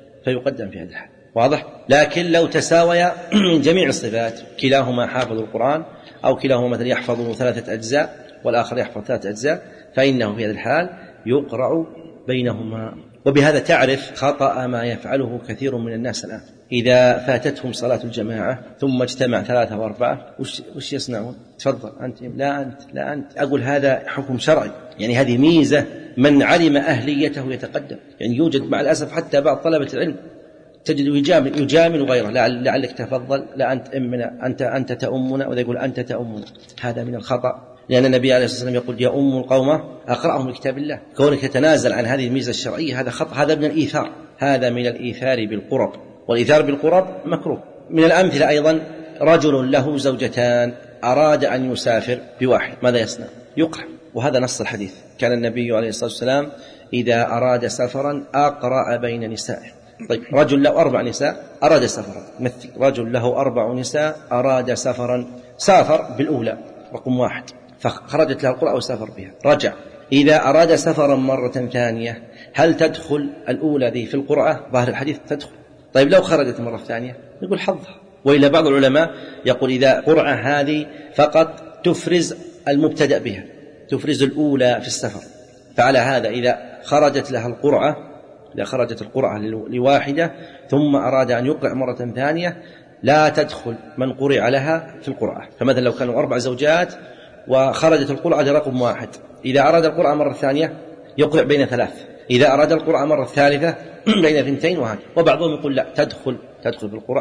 في هذا الحال، واضح؟ لكن لو تساويا من جميع الصفات، كلاهما حافظ القرآن أو كلاهما مثلا يحفظ 3 أجزاء والآخر يحفظ 3 أجزاء، فإنه في هذا الحال يقرع بينهما. وبهذا تعرف خطأ ما يفعله كثير من الناس الآن، إذا فاتتهم صلاة الجماعة ثم اجتمع 3 و4 وش يصنعون؟ تفضل أنت، لا أنت. أقول هذا حكم شرعي، يعني هذه ميزة، من علم أهليته يتقدم. يعني يوجد مع الأسف حتى بعض طلبة العلم تجد يجامل غيره، لعلك تفضل، لا أنت أمنا، أنت تأمنا، وذا يقول أنت تأمنا. هذا من الخطأ، لأن النبي عليه الصلاة والسلام يقول يؤم القوم أقرأهم لكتاب الله. كونك تتنازل عن هذه الميزة الشرعية هذا خطأ، هذا من الإيثار، هذا من الإيثار بالقرب، والإيثار بالقرب مكروه. من الأمثلة أيضا رجل له زوجتان أراد أن يسافر بواحد، ماذا يصنع؟ يقرأ، وهذا نص الحديث. كان النبي عليه الصلاة والسلام إذا أراد سفرا أقرأ بين نسائه. طيب رجل له 4 نساء أراد سفرا، مثل رجل له 4 نساء أراد سفرا، سافر بالأولى رقم 1 فخرجت له القرأة وسافر بها، رجع. إذا أراد سفرا مرة ثانية هل تدخل الأولى ذي في القرأة؟ ظاهر الحديث تدخل. طيب لو خرجت مرة ثانية نقول حظها. وإلى بعض العلماء يقول إذا قرأة هذه فقط تفرز المبتدأ بها، تفرز الأولى في السفر، فعلى هذا إذا خرجت لها القرأة، إذا خرجت القرأة لواحدة ثم أراد أن يقرأ مرة ثانية لا تدخل من قرأ لها في القرأة. فمثلا لو كانوا 4 زوجات وخرجت القرأة لرقم 1، إذا أراد القرأة مرة ثانية يقرأ بين 3، إذا أراد القرأة مرة ثالثة بين 2، وهكذا. وبعضهم يقول لا، تدخل في القرأة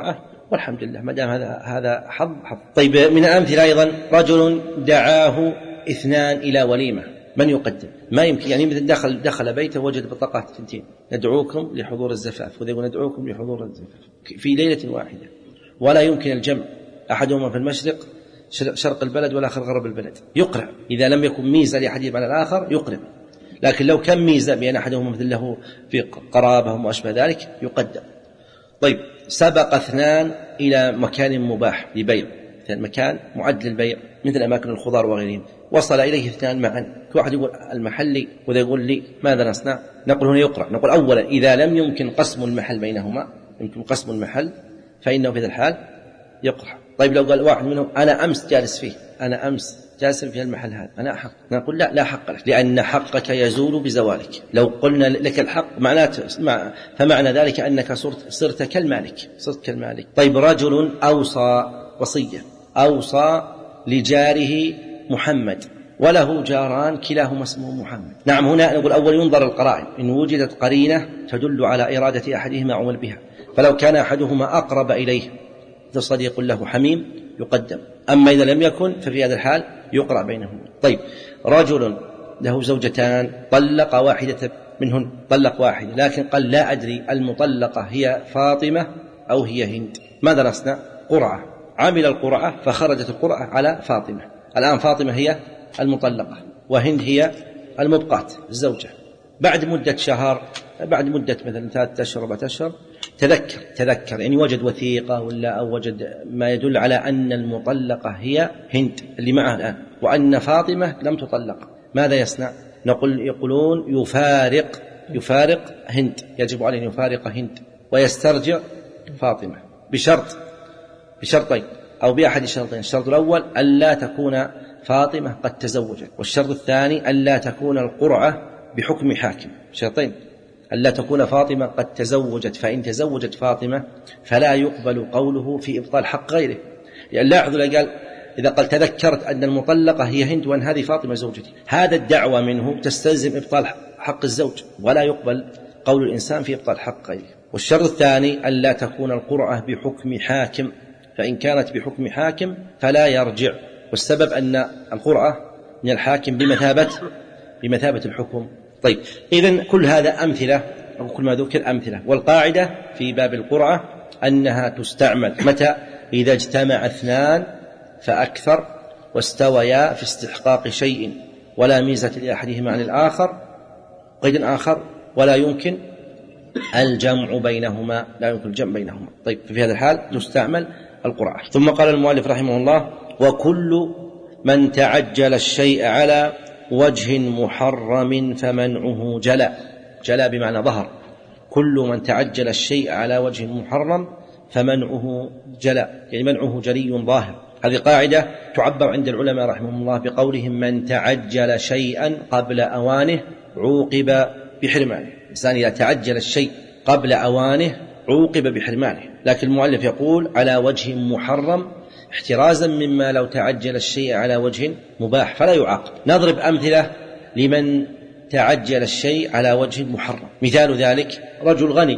والحمد لله ما دام هذا حظ. طيب من الأمثلة أيضا رجل دعاه 2 إلى وليمة، من يقدم؟ ما يمكن، يعني مثل دخل بيته وجد بطاقات 2 ندعوكم لحضور الزفاف، وذا يقول ندعوكم لحضور الزفاف في ليلة واحدة، ولا يمكن الجمع، أحدهما في المشرق شرق البلد والآخر غرب البلد، يقرأ إذا لم يكن ميزة لأحدهما على الآخر يقرأ، لكن لو كان ميزة بأن أحدهما مثل له في قرابة وما أشبه ذلك يقدم. طيب سبق 2 إلى مكان مباح لبيع، مثل مكان معد للبيع مثل أماكن الخضار وغيرهم، وصل إليه 2 معا، كل واحد يقول المحلي وذا يقول لي ماذا نصنع؟ نقول هنا يقرأ. نقول أولا إذا لم يمكن قسم المحل بينهما، يمكن قسم المحل، فإنه في ذا الحال يقرأ. طيب لو قال واحد منهم أنا أمس جالس فيه، أنا أمس جالس في المحل هذا، أنا أحق، نقول لا حق لك، لأن حقك يزول بزوالك. لو قلنا لك الحق معناته فمعنى ذلك أنك صرت كالمالك. طيب رجل أوصى وصية، أوصى لجاره محمد وله جاران كلاهما اسمه محمد. نعم هنا نقول أول ينظر القرائن، إن وجدت قرينة تدل على إرادة أحدهما عمل بها، فلو كان أحدهما أقرب إليه صديق له حميم يقدم، أما إذا لم يكن ففي هذا الحال يقرأ بينهما. طيب رجل له زوجتان طلق واحدة منهن، طلق واحدة لكن قال لا أدري المطلقة هي فاطمة أو هي هند، ماذا نصنع؟ قرعة، عمل القرعة فخرجت القرعة على فاطمة، الآن فاطمة هي المطلقة وهند هي المبقاة الزوجة. بعد مدة شهر، بعد مدة مثلا 3 أشهر 4 أشهر تذكر يعني وجد وثيقة ولا أو وجد ما يدل على أن المطلقة هي هند اللي معه الآن، وأن فاطمة لم تطلق، ماذا يصنع؟ يقولون يفارق هند، يجب عليه أن يفارق هند ويسترجع فاطمة بشرطين أو بأحد الشرطين. الشرط الأول ألا تكون فاطمة قد تزوجت، والشرط الثاني ألا تكون القرعة بحكم حاكم. شرطين، ألا تكون فاطمة قد تزوجت، فإن تزوجت فاطمة فلا يقبل قوله في إبطال حق غيره، يعني لاحظوا إذا قال تذكرت أن المطلقة هي هند وأن هذه فاطمة زوجتي، هذا الدعوة منه تستلزم إبطال حق الزوج، ولا يقبل قول الإنسان في إبطال حق غيره. والشرط الثاني ألا تكون القرعة بحكم حاكم، فإن كانت بحكم حاكم فلا يرجع، والسبب أن القرعة من الحاكم بمثابة الحكم. طيب إذن كل هذا أمثلة، أو كل ما ذكر أمثلة، والقاعدة في باب القرعة أنها تستعمل متى؟ إذا اجتمع 2 فأكثر واستويا في استحقاق شيء ولا ميزة لأحدهما عن الآخر، قيد آخر ولا يمكن الجمع بينهما، طيب في هذا الحال تستعمل القرعة. ثم قال المؤلف رحمه الله: وكل من تعجل الشيء على وجه محرم فمنعه جلا بمعنى ظهر، كل من تعجل الشيء على وجه محرم فمنعه جلا، يعني منعه جلي ظاهر. هذه قاعدة تعبر عند العلماء رحمهم الله بقولهم: من تعجل شيئا قبل أوانه عوقب بحرمانه. الإنسان إذا تعجل الشيء قبل أوانه عوقب بحرمانه، لكن المؤلف يقول على وجه محرم احترازا مما لو تعجل الشيء على وجه مباح فلا يعاقب. نضرب أمثلة لمن تعجل الشيء على وجه محرم. مثال ذلك رجل غني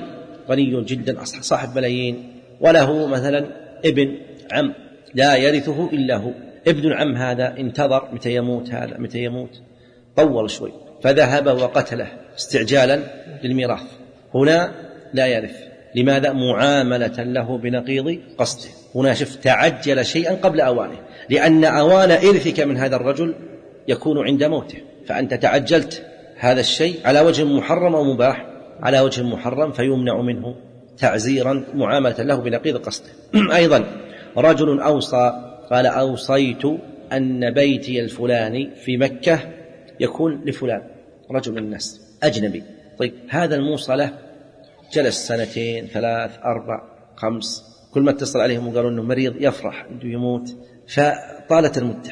جدا صاحب ملايين، وله مثلا ابن عم لا يرثه إلا هو. ابن العم هذا انتظر متى يموت، طول شوي فذهب وقتله استعجالا للميراث، هنا لا يرث. لماذا؟ معاملة له بنقيض قصده. هنا شف تعجل شيئا قبل أوانه، لأن أوان إرثك من هذا الرجل يكون عند موته، فأنت تعجلت هذا الشيء على وجه محرم أو مباح، على وجه محرم فيمنع منه تعزيرا معاملة له بنقيض قصده. أيضا رجل أوصى، قال: أوصيت أن بيتي الفلاني في مكة يكون لفلان، رجل من الناس أجنبي. طيب هذا الموصى له جلس 2 3 4 5، كل ما اتصل عليهم وقالوا أنه مريض يفرح أنه يموت، فطالت المدة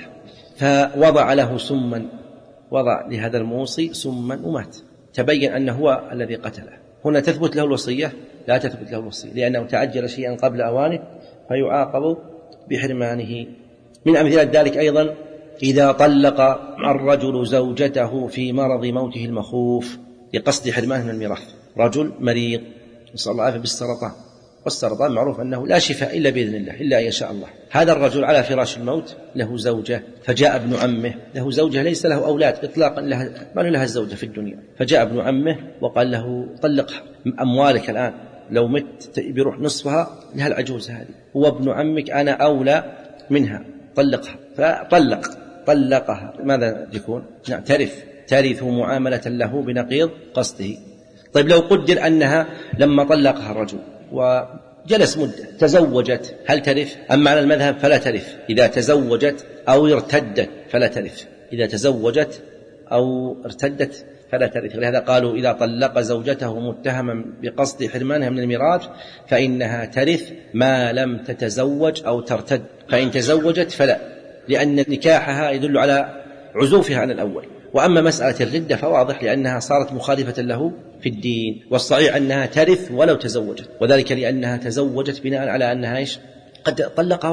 فوضع له سما، وضع لهذا الموصي سما ومات، تبين أنه هو الذي قتله. هنا تثبت له الوصية؟ لا تثبت له الوصية، لأنه تعجل شيئا قبل أوانه فيعاقب بحرمانه. من أمثلة ذلك أيضا إذا طلق الرجل زوجته في مرض موته المخوف لقصد حرمانه من الميراث. رجل مريض نسأل الله العافية بالسرطان، والسرطان معروف أنه لا شفاء إلا بإذن الله، إلا أن يشاء الله. هذا الرجل على فراش الموت، له زوجة، فجاء ابن عمه، له زوجة ليس له أولاد إطلاقا، ما لها الزوجة في الدنيا، فجاء ابن عمه وقال له طلقها، أموالك الآن لو مت بيروح نصفها لها العجوز هذه، هو ابن عمك أنا أولى منها، طلقها. فطلقها. ماذا يكون؟ نعم ترث معاملة له بنقيض قصده. طيب لو قدر أنها لما طلقها الرجل وجلس مدة تزوجت، هل ترث؟ أما على المذهب فلا ترث. إذا تزوجت أو ارتدت فلا ترث، إذا تزوجت أو ارتدت فلا ترث. لهذا قالوا إذا طلق زوجته متهما بقصد حرمانها من الميراث فإنها ترث ما لم تتزوج أو ترتد، فإن تزوجت فلا، لأن نكاحها يدل على عزوفها عن الأول. وأما مسألة الردة فواضح، لأنها صارت مخالفة له في الدين، والصحيح أنها ترث ولو تزوجت، وذلك لأنها تزوجت بناء على أنها قد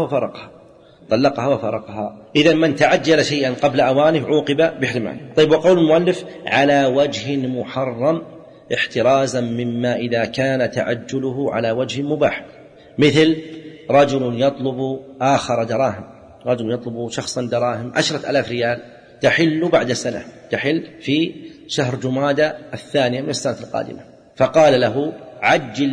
طلقها وفرقها. إذن من تعجل شيئا قبل أوانه عوقب بحرمانه. طيب وقول المؤلف على وجه محرم احترازا مما إذا كان تعجله على وجه مباح، مثل رجل يطلب آخر دراهم، رجل يطلب شخصا دراهم 10,000 ريال تحل بعد سنة، تحل في شهر جمادى الثانية من السنة القادمة، فقال له عجل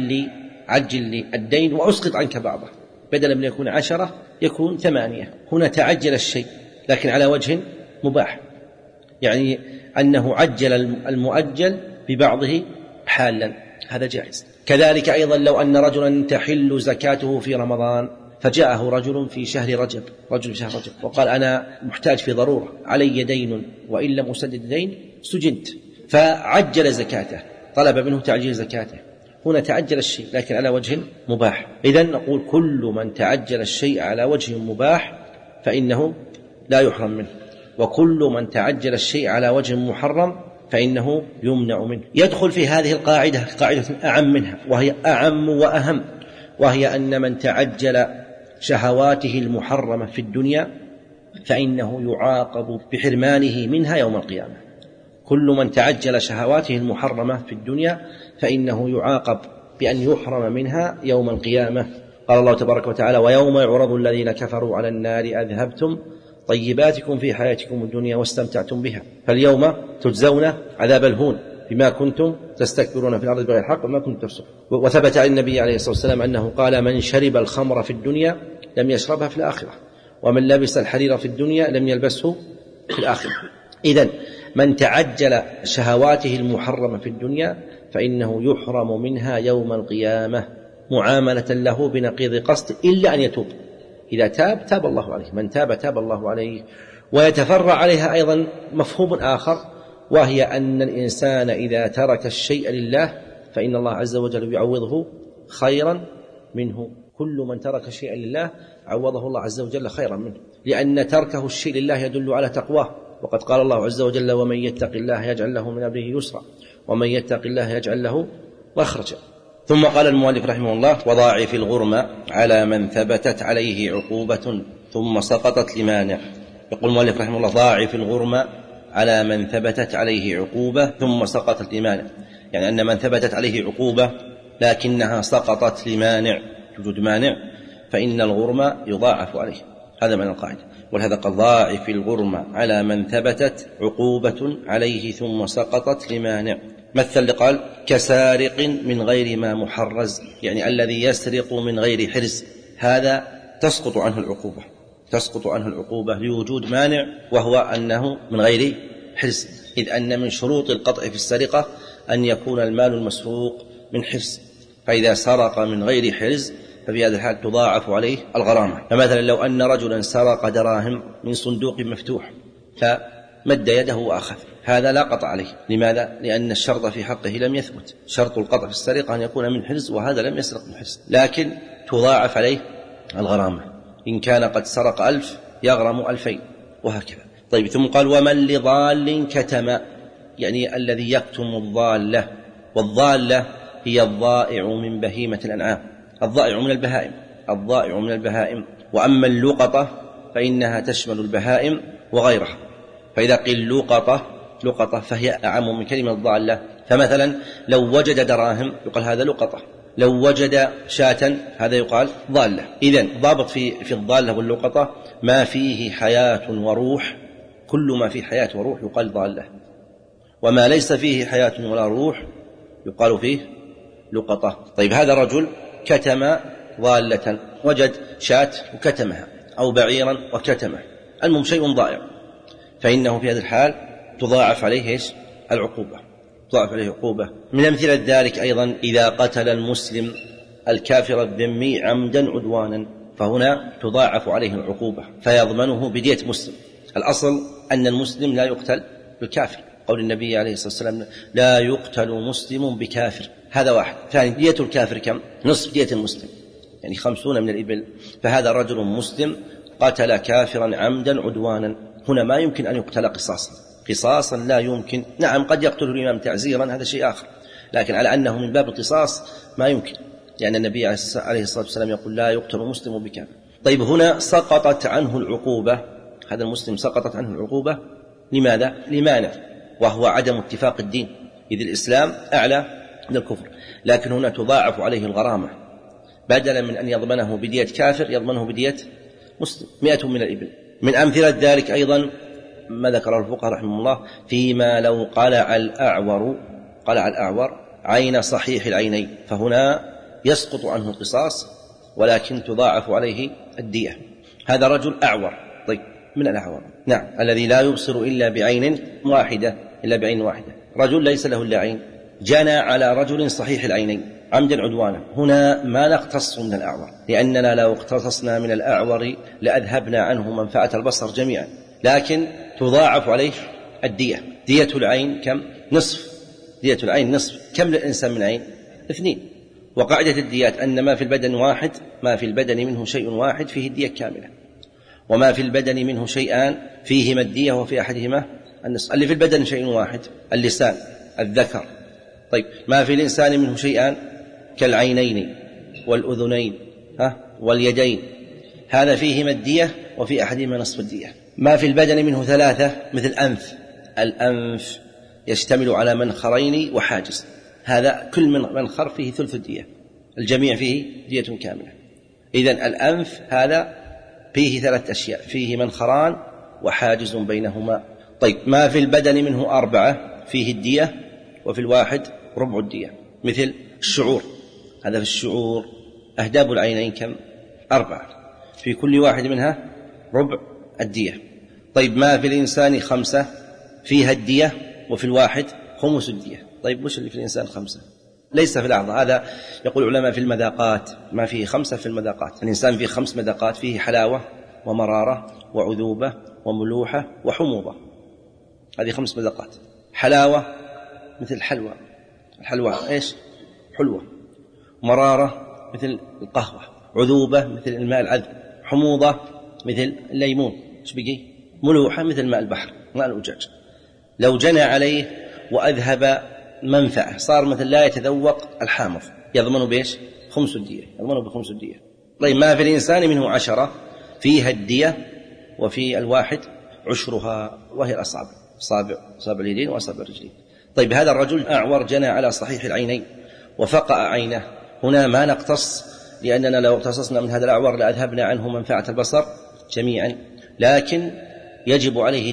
لي الدين وأسقط عنك بعضه، بدلا من يكون 10 يكون 8. هنا تعجل الشيء لكن على وجه مباح، يعني أنه عجل المؤجل ببعضه حالا، هذا جائز. كذلك أيضا لو أن رجلا تحل زكاته في رمضان فجاءه رجل في شهر رجب، وقال أنا محتاج في ضرورة، علي دين وإن لم أسدد دين سجنت، فعجل زكاته، طلب منه تعجيل زكاته. هنا تعجل الشيء لكن على وجه مباح. إذن نقول كل من تعجل الشيء على وجه مباح فإنه لا يحرم منه، وكل من تعجل الشيء على وجه محرم فإنه يمنع منه. يدخل في هذه القاعدة قاعدة أعم منها، وهي أعم وأهم، وهي أن من تعجل شهواته المحرمة في الدنيا فإنه يعاقب بحرمانه منها يوم القيامة. كل من تعجل شهواته المحرمة في الدنيا فإنه يعاقب بأن يحرم منها يوم القيامة. قال الله تبارك وتعالى ويوم يعرض الذين كفروا على النار أذهبتم طيباتكم في حياتكم الدنيا واستمتعتم بها فاليوم تجزون عذاب الهون بما كنتم تستكبرون في الأرض بغير الحق وما كنتم تفسقون. وثبت عن النبي عليه الصلاة والسلام أنه قال من شرب الخمر في الدنيا لم يشربها في الآخرة، ومن لبس الحرير في الدنيا لم يلبسه في الآخرة. إذن من تعجل شهواته المحرمة في الدنيا فإنه يحرم منها يوم القيامة معاملة له بنقيض قصد، إلا أن يتوب. إذا تاب الله عليه، من تاب الله عليه. ويتفرع عليها أيضا مفهوم آخر، وهي أن الإنسان إذا ترك الشيء لله فإن الله عز وجل يعوضه خيرا منه. كل من ترك الشيء لله عوضه الله عز وجل خيرا منه، لأن تركه الشيء لله يدل على تقواه. وقد قال الله عز وجل ومن يتق الله يجعل له من أمره يسرا ومن يتق الله يجعل له مخرجا. ثم قال المؤلف رحمه الله وضاعف الغرم على من ثبتت عليه عقوبة ثم سقطت لمانع. يقول المؤلف رحمه الله ضاعف الغرم على من ثبتت عليه عقوبة ثم سقطت لمانع، يعني أن من ثبتت عليه عقوبة لكنها سقطت لمانع، وجود مانع، فإن الغرم يضاعف عليه. هذا معنى القاعدة. ولهذا قال ضاعف الغرم على من ثبتت عقوبة عليه ثم سقطت لمانع. مثل قال كسارق من غير ما محرز، يعني الذي يسرق من غير حرز، هذا تسقط عنه العقوبة لوجود مانع، وهو أنه من غير حرز، إذ أن من شروط القطع في السرقة أن يكون المال المسروق من حرز، فإذا سرق من غير حرز ففي هذا الحال تضاعف عليه الغرامة. فمثلا لو أن رجلا سرق دراهم من صندوق مفتوح فمد يده وأخذ، هذا لا قطع عليه. لماذا؟ لأن الشرط في حقه لم يثبت. شرط القطع في السرقة أن يكون من حرز، وهذا لم يسرق من حرز، لكن تضاعف عليه الغرامة. إن كان قد سرق 1000 يغرم 2000 وهكذا. طيب ثم قال ومن لضال كتم، يعني الذي يكتم الضالة، والضالة هي الضائع من بهيمة الأنعام، الضائع من البهائم. وأما اللقطة فإنها تشمل البهائم وغيرها، فإذا قيل لقطة فهي أعم من كلمة الضالة. فمثلا لو وجد دراهم يقال هذا لقطة، لو وجد شاة هذا يقال ضالة. إذن ضابط في الضالة واللقطة ما فيه حياة وروح، كل ما فيه حياة وروح يقال ضالة، وما ليس فيه حياة ولا روح يقال فيه لقطة. طيب هذا رجل كتم ضالة، وجد شاة وكتمها أو بعيرا وكتمه، المهم شيء ضائع، فإنه في هذا الحال تضاعف عليه العقوبة، تضاعف عليه عقوبة. من أمثلة ذلك أيضا إذا قتل المسلم الكافر الذمي عمدا عدوانا، فهنا تضاعف عليه العقوبة فيضمنه بدية مسلم. الأصل أن المسلم لا يقتل بالكافر، قول النبي عليه الصلاة والسلام لا يقتل مسلم بكافر، هذا واحد. ثاني دية الكافر كم؟ نصف دية المسلم، يعني 50 من الإبل. فهذا رجل مسلم قتل كافرا عمدا عدوانا، هنا ما يمكن أن يقتل قصاصا لا يمكن. نعم قد يقتله الإمام تعزيرا، هذا شيء آخر، لكن على أنه من باب القصاص ما يمكن، لأن النبي عليه الصلاة والسلام يقول لا يقتل مسلم بكافر. طيب هنا سقطت عنه العقوبة، هذا المسلم سقطت عنه العقوبة، لماذا؟ لمانع، وهو عدم اتفاق الدين، إذ الإسلام أعلى من الكفر. لكن هنا تضاعف عليه الغرامة، بدلا من أن يضمنه بدية كافر يضمنه بدية مسلم 100 من الإبل. من أمثلة ذلك أيضا ما ذكر الفقهاء رحمه الله فيما لو قلع الأعور عين صحيح العينين، فهنا يسقط عنه القصاص ولكن تضاعف عليه الدية. هذا رجل أعور، طيب من الأعور؟ نعم الذي لا يبصر إلا بعين واحدة، رجل ليس له إلا عين جنى على رجل صحيح العينين عمدا عدوانا، هنا ما نقتص من الأعور، لأننا لو اقتصصنا من الأعور لأذهبنا عنه منفعة البصر جميعا، لكن تضاعف عليه الدية. دية العين كم؟ نصف، دية العين نصف. كم للإنسان من عين؟ 2. وقاعدة الديات أن ما في البدن واحد، ما في البدن منه شيء واحد فيه الدية كاملة، وما في البدن منه شيئان فيهما الدية وفي أحدهما النصف. اللي في البدن شيء واحد اللسان الذكر، طيب ما في الإنسان منه شيئان كالعينين والأذنين واليدين، هذا فيهما الدية وفي أحدهما نصف الدية. ما في البدن منه 3 مثل الأنف يشتمل على منخرين وحاجز، هذا كل منخر فيه ثلث الدية، الجميع فيه دية كاملة. إذن الأنف هذا فيه 3 أشياء، فيه منخران وحاجز بينهما. طيب ما في البدن منه 4 فيه الدية وفي الواحد ربع الدية، مثل الشعور، هذا في الشعور أهداب العينين كم؟ 4، في كل واحد منها ربع الدية. طيب ما في الإنسان 5 فيها الدية وفي الواحد خمس الدية. طيب وش اللي في الإنسان 5؟ ليس في الأعضاء، هذا يقول العلماء في المذاقات، ما فيه 5 في المذاقات. الإنسان فيه 5 مذاقات، فيه حلاوة ومرارة وعذوبة وملوحة وحموضة، هذه 5 مذاقات. حلاوة مثل الحلوى إيش؟ حلوة. مرارة مثل القهوة، عذوبة مثل الماء العذب، حموضة مثل الليمون، إيش بقي؟ ملوحة مثل ماء البحر، ماء الأجاج. لو جنى عليه وأذهب منفعة صار مثل لا يتذوق الحامض، يضمن بإيش؟ 5 الدية، يضمنه ب5 الدية. طيب ما في الإنسان منه 10 فيها الدية وفي الواحد عشرها، وهي الأصابع، أصابع اليدين وأصابع الرجلين. طيب هذا الرجل أعور جنى على صحيح العينين وفقأ عينه، هنا ما نقتص، لأننا لو اقتصصنا من هذا الأعور لأذهبنا عنه منفعة البصر جميعا، لكن يجب عليه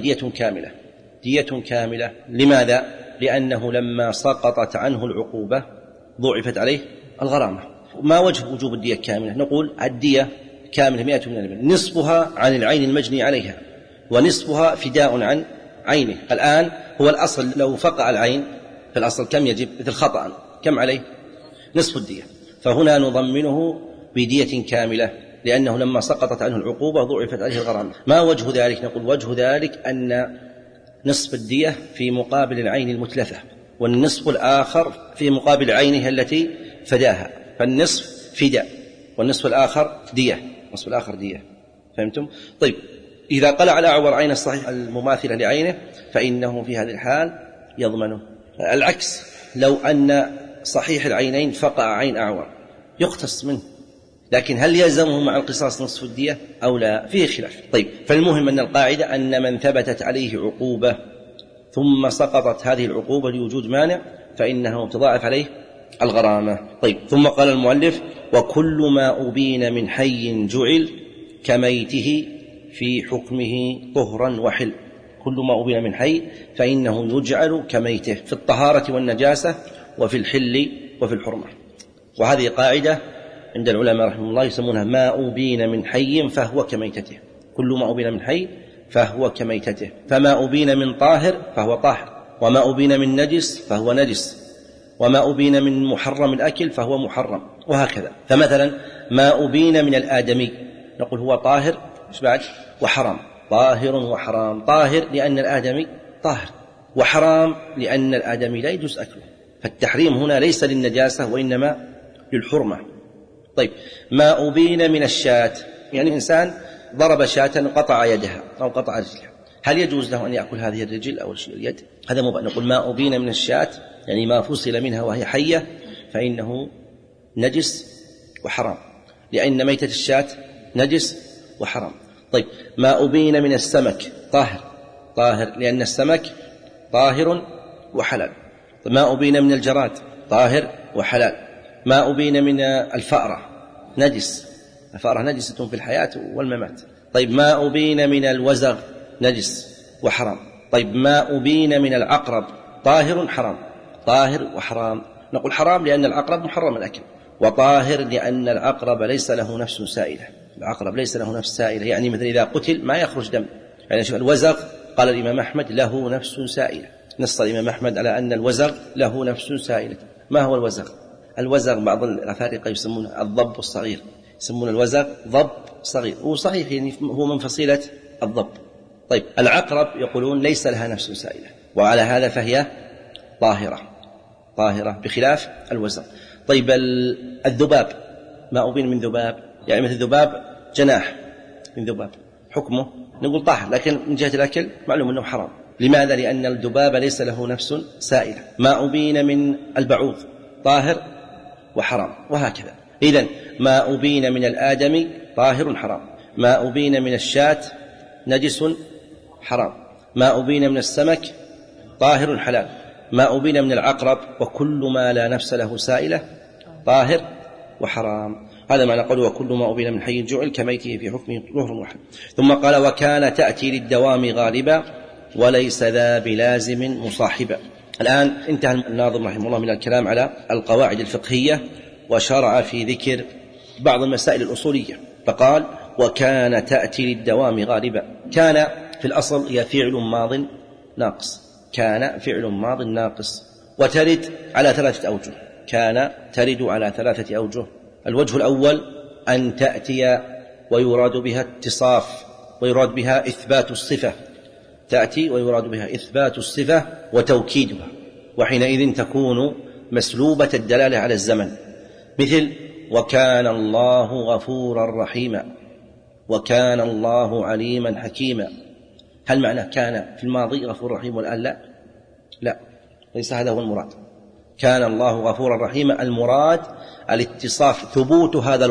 دية كاملة. لماذا؟ لأنه لما سقطت عنه العقوبة ضعفت عليه الغرامة. ما وجه وجوب الدية كاملة؟ نقول الدية كاملة 100 من الإبل، نصفها عن العين المجني عليها ونصفها فداء عن عينه. الآن هو الأصل لو فقع العين في الأصل كم يجب؟ مثل خطأ كم عليه؟ نصف الدية، فهنا نضمنه بدية كاملة، لأنه لما سقطت عنه العقوبة ضعفت عليه الغرامة. ما وجه ذلك؟ نقول وجه ذلك أن نصف الدية في مقابل العين المتلفة، والنصف الآخر في مقابل عينها التي فداها، فالنصف فداء والنصف الآخر دية، النصف الآخر دية. فهمتم؟ طيب إذا قلع الأعور عين الصحيح المماثلة لعينه فإنه في هذه الحال يضمنه. العكس، لو أن صحيح العينين فقع عين أعور يقتص منه، لكن هل يلزمه مع القصاص نصف الدية أو لا؟ فيه خلاف. طيب فالمهم أن القاعدة أن من ثبتت عليه عقوبة ثم سقطت هذه العقوبة لوجود مانع فإنه تضاعف عليه الغرامة. طيب ثم قال المؤلف وكل ما أبين من حي جعل كميته في حكمه طهرا وحل. كل ما أبين من حي فإنه يجعل كميته في الطهارة والنجاسة وفي الحل وفي الحرمة. وهذه قاعدة عند العلماء رحمه الله يسمونها ما أبين من حي فهو كميتته. كل ما أبين من حي فهو كميتته. فما أبين من طاهر فهو طاهر، وما أبين من نجس فهو نجس، وما أبين من محرم الأكل فهو محرم، وهكذا. فمثلا ما أبين من الآدمي نقول هو طاهر بعد وحرام. طاهر وحرام. طاهر لأن الآدمي طاهر، وحرام لأن الآدمي لا يجوز أكله. فالتحريم هنا ليس للنجاسة وإنما للحرمة. طيب ما أبين من الشاة، يعني إنسان ضرب شاة قطع يدها أو قطع رجلها، هل يجوز له أن يأكل هذه الرجل أو اليد؟ هذا نقول ما أبين من الشاة يعني ما فصل منها وهي حية فإنه نجس وحرام، لأن ميتة الشاة نجس وحرام. طيب ما أبين من السمك طاهر لأن السمك طاهر وحلال. ما أبين من الجراد طاهر وحلال. ما أبين من الفأرة نجس، الفأرة نجسة في الحياة والممات. طيب ما أبين من الوزغ نجس وحرام. طيب ما أبين من العقرب طاهر حرام. طاهر وحرام. نقول حرام لأن العقرب محرم الأكل، وطاهر لأن العقرب ليس له نفس سائلة. العقرب ليس له نفس سائلة، يعني مثل إذا قتل ما يخرج دم. يعني شوف الوزغ قال الإمام أحمد له نفس سائلة، نص الإمام أحمد على أن الوزغ له نفس سائلة. ما هو الوزغ؟ الوزغ بعض الأفارقة يسمونه الضب الصغير، يسمون الوزغ ضب صغير، وصحيح يعني هو من فصيلة الضب. طيب العقرب يقولون ليس لها نفس سائلة، وعلى هذا فهي طاهرة بخلاف الوزغ. طيب الذباب ما أبين من ذباب، يعني مثل ذباب جناح من ذباب حكمه نقول طاهر، لكن من جهة الأكل معلوم أنه حرام. لماذا؟ لأن الذباب ليس له نفس سائلة. ما أبين من البعوض طاهر وحرام، وهكذا. إذن ما أبين من الآدمي طاهر حرام. ما أبين من الشاة نجس حرام. ما أبين من السمك طاهر حلال. ما أبين من العقرب وكل ما لا نفس له سائلة طاهر وحرام. هذا معنى قوله وكل ما أبين من حي جعل كميته في حكمه طهر وحل. ثم قال وكان تأتي للدوام غالبا وليس ذا بلازم مصاحبا. الآن انتهى الناظم رحمه الله من الكلام على القواعد الفقهية، وشرع في ذكر بعض المسائل الأصولية، فقال وكان تأتي للدوام غالبا. كان في الأصل هي فعل ماض ناقص، كان فعل ماض ناقص، وترد على 3 أوجه. كان ترد على 3 أوجه. الوجه الأول أن تأتي ويراد بها اتصاف، ويراد بها إثبات الصفة. تأتي ويراد بها إثبات الصفة وتوكيدها، وحينئذ تكون مسلوبة الدلالة على الزمن، مثل وكان الله غفورا رحيما، وكان الله عليما حكيما. هل معنى كان في الماضي غفور رحيم والآن لا، ليس هذا هو المراد. كان الله غفورا رحيما المراد الاتصاف، ثبوت هذا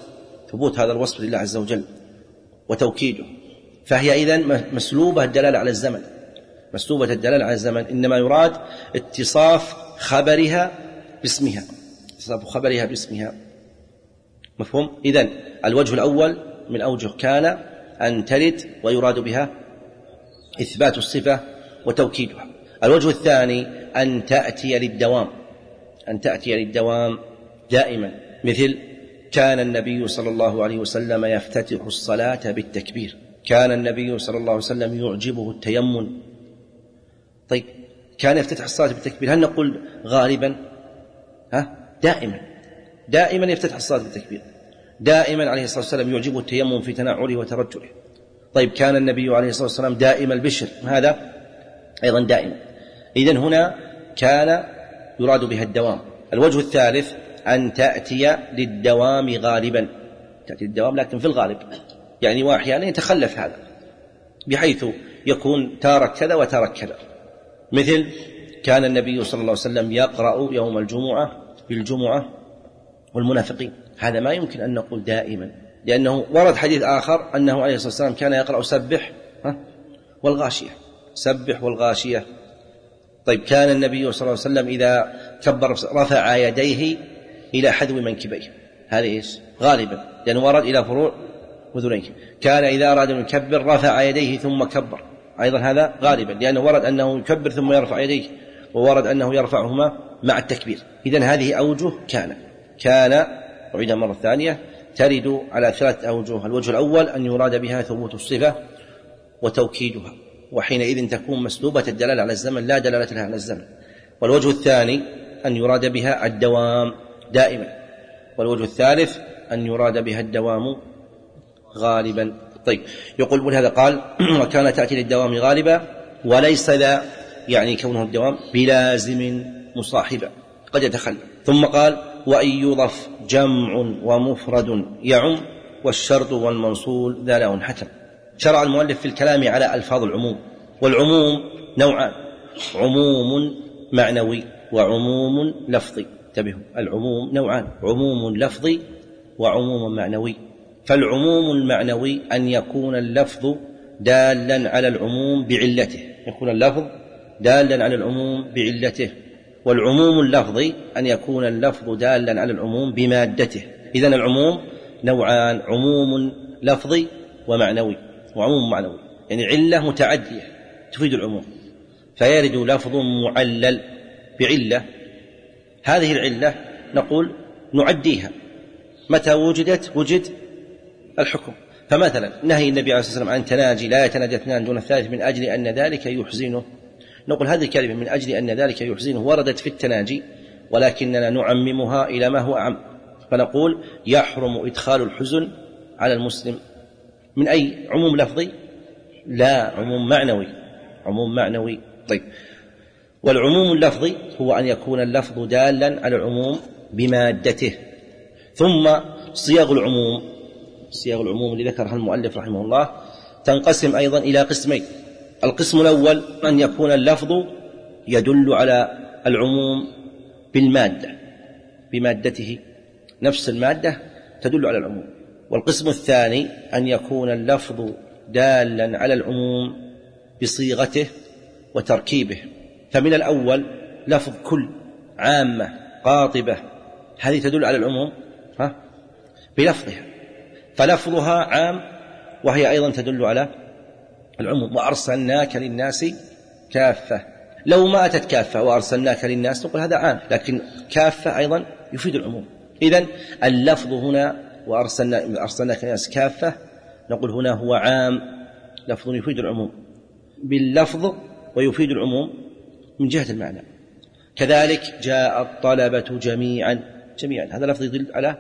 الوصف لله عز وجل وتوكيده. فهي إذن مسلوبة الدلالة على الزمن، مسلوبة الدلالة على الزمن، إنما يراد اتصاف خبرها باسمها، اتصاف خبرها باسمها. مفهوم؟ إذن الوجه الأول من أوجه كان أن ترد ويراد بها إثبات الصفة وتوكيدها. الوجه الثاني أن تأتي للدوام، أن تأتي للدوام دائما، مثل كان النبي صلى الله عليه وسلم يفتتح الصلاة بالتكبير. كان النبي صلى الله عليه وسلم يعجبه التيمم. طيب كان يفتتح الصلاة بالتكبير، هل نقول غالبا؟ دائما يفتتح الصلاة بالتكبير، دائما عليه الصلاة والسلام يعجبه التيمم في تنعله وترجله. طيب كان النبي عليه الصلاة والسلام دائم البشر، هذا أيضا دائما. إذن هنا كان يراد بها الدوام. الوجه الثالث أن تأتي للدوام غالبا، تأتي للدوام لكن في الغالب، يعني وأحيانا يتخلف هذا بحيث يكون تارك كذا وتارك كذا، مثل كان النبي صلى الله عليه وسلم يقرأ يوم الجمعة بالجمعة والمنافقين. هذا ما يمكن أن نقول دائما، لأنه ورد حديث آخر أنه عليه الصلاة والسلام كان يقرأ سبح والغاشية، سبح والغاشية. طيب كان النبي صلى الله عليه وسلم إذا كبر رفع يديه إلى حذو منكبيه، هذا إيش؟ غالبا لأنه ورد إلى فروع أذنيه. كان إذا أراد أن يكبر رفع يديه ثم كبر، أيضا هذا غالبا لأنه ورد أنه يكبر ثم يرفع يديه، وورد أنه يرفعهما مع التكبير. إذن هذه أوجه كان أعيدها مرة ثانية ترد على 3 أوجه. الوجه الأول أن يراد بها ثبوت الصفة وتوكيدها، وحينئذ تكون مسلوبة الدلالة على الزمن لا دلالة لها على الزمن. والوجه الثاني أن يراد بها الدوام دائما. والوجه الثالث أن يراد بها الدوام غالبا. طيب، يقول ولهذا قال وكان تأتي للدوام غالبا، وليس ذا يعني كونه الدوام بلازم مصاحبا قد يتخلى. ثم قال وإن يضف جمع ومفرد يعم، والشرط والموصول ذا له حتم. شرع المؤلف في الكلام على ألفاظ العموم، والعموم نوعان: عموم معنوي وعموم لفظي. انتبهوا، العموم نوعان: عموم لفظي وعموم معنوي. فالعموم المعنوي أن يكون اللفظ دالا على العموم بعلته، يكون اللفظ دالا على العموم بعلته. والعموم اللفظي أن يكون اللفظ دالا على العموم بمادته. إذن العموم نوعان: عموم لفظي ومعنوي وعموم معنوي، يعني علة متعدية تفيد العموم، فيرد لفظ معلل بعلة، هذه العلة نقول نعديها متى وجدت وجد الحكم. فمثلا نهي النبي عليه الصلاة والسلام عن تناجي لا يتناجى اثنان دون الثالث من أجل أن ذلك يحزنه، نقول هذه الكلمة من أجل أن ذلك يحزنه وردت في التناجي، ولكننا نعممها إلى ما هو أعم، فنقول يحرم إدخال الحزن على المسلم. من أي عموم لفظي؟ لا، عموم معنوي، عموم معنوي. طيب، والعموم اللفظي هو أن يكون اللفظ دالا على العموم بمادته. ثم صيغ العموم اللي ذكرها المؤلف رحمه الله تنقسم أيضا إلى قسمين. القسم الأول أن يكون اللفظ يدل على العموم بالمادة، بمادته، نفس المادة تدل على العموم. والقسم الثاني أن يكون اللفظ دالا على العموم بصيغته وتركيبه. فمن الأول لفظ كل، عامة، قاطبة، هذه تدل على العموم بلفظها، فلفظها عام وهي أيضا تدل على العموم. وأرسلناك للناس كافة، لو ما أتت كافة وأرسلناك للناس نقول هذا عام، لكن كافة أيضا يفيد العموم. إذن اللفظ هنا وأرسلناك للناس كافة نقول هنا هو عام، لفظ يفيد العموم باللفظ ويفيد العموم من جهة المعنى. كذلك جاء الطلبة جميعا، هذا لفظ يدل على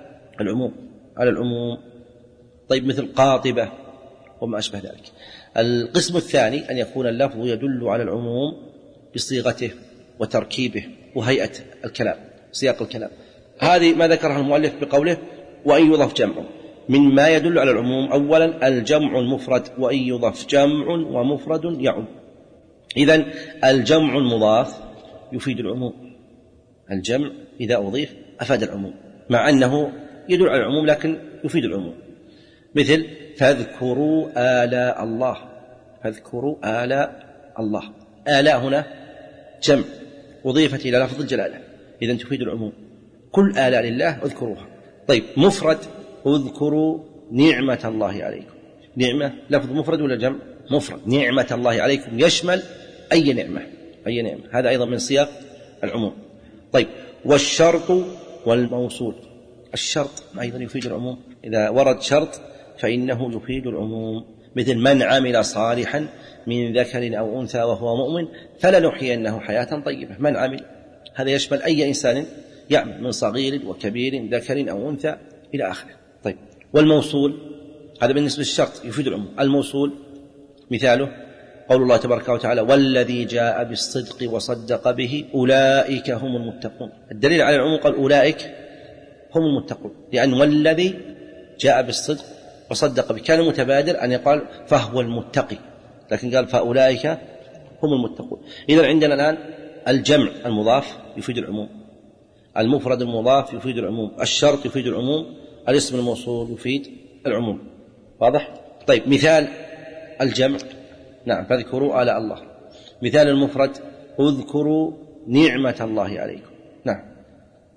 العموم، طيب، مثل قاطبة وما أشبه ذلك. القسم الثاني أن يكون اللفظ يدل على العموم بصيغته وتركيبه وهيئة الكلام، سياق الكلام. هذه ما ذكرها المؤلف بقوله وإن يضف جمع. مما يدل على العموم أولا الجمع المفرد، وإن يضف جمع ومفرد يعم. إذن الجمع المضاف يفيد العموم، الجمع إذا أضيف أفاد العموم، مع أنه يدل على العموم لكن يفيد العموم. مثل فاذكروا آلاء الله، فاذكروا آلاء الله، آلاء هنا جمع أضيفت إلى لفظ الجلالة، إذن تفيد العموم، كل آلاء لله اذكروها. طيب، مفرد اذكروا نعمة الله عليكم، نعمة لفظ مفرد ولا جمع؟ مفرد، نعمة الله عليكم يشمل أي نعمة، هذا أيضا من صيغ العموم. طيب، والشرط والموصول، الشرط أيضا يفيد العموم، إذا ورد شرط فإنه يفيد العموم. مثل من عمل صالحا من ذكر أو أنثى وهو مؤمن فلنحيينه حياة طيبة، من عمل هذا يشمل أي إنسان يعمل من صغير وكبير ذكر أو أنثى إلى آخره. طيب، والموصول هذا بالنسبة للشرط يفيد العموم. الموصول مثاله قول الله تبارك وتعالى والذي جاء بالصدق وصدق به أولئك هم المتقون. الدليل على العموم قال أولئك هم المتقون، لأن والذي جاء بالصدق وصدق به كان متبادر أن يقال فهو المتقي، لكن قال فأولئك هم المتقون. إذن عندنا الآن الجمع المضاف يفيد العموم، المفرد المضاف يفيد العموم، الشرط يفيد العموم، الاسم الموصول يفيد العموم. واضح؟ طيب، مثال الجمع نعم فاذكروا آلاء الله. مثال المفرد اذكروا نعمة الله عليكم. نعم،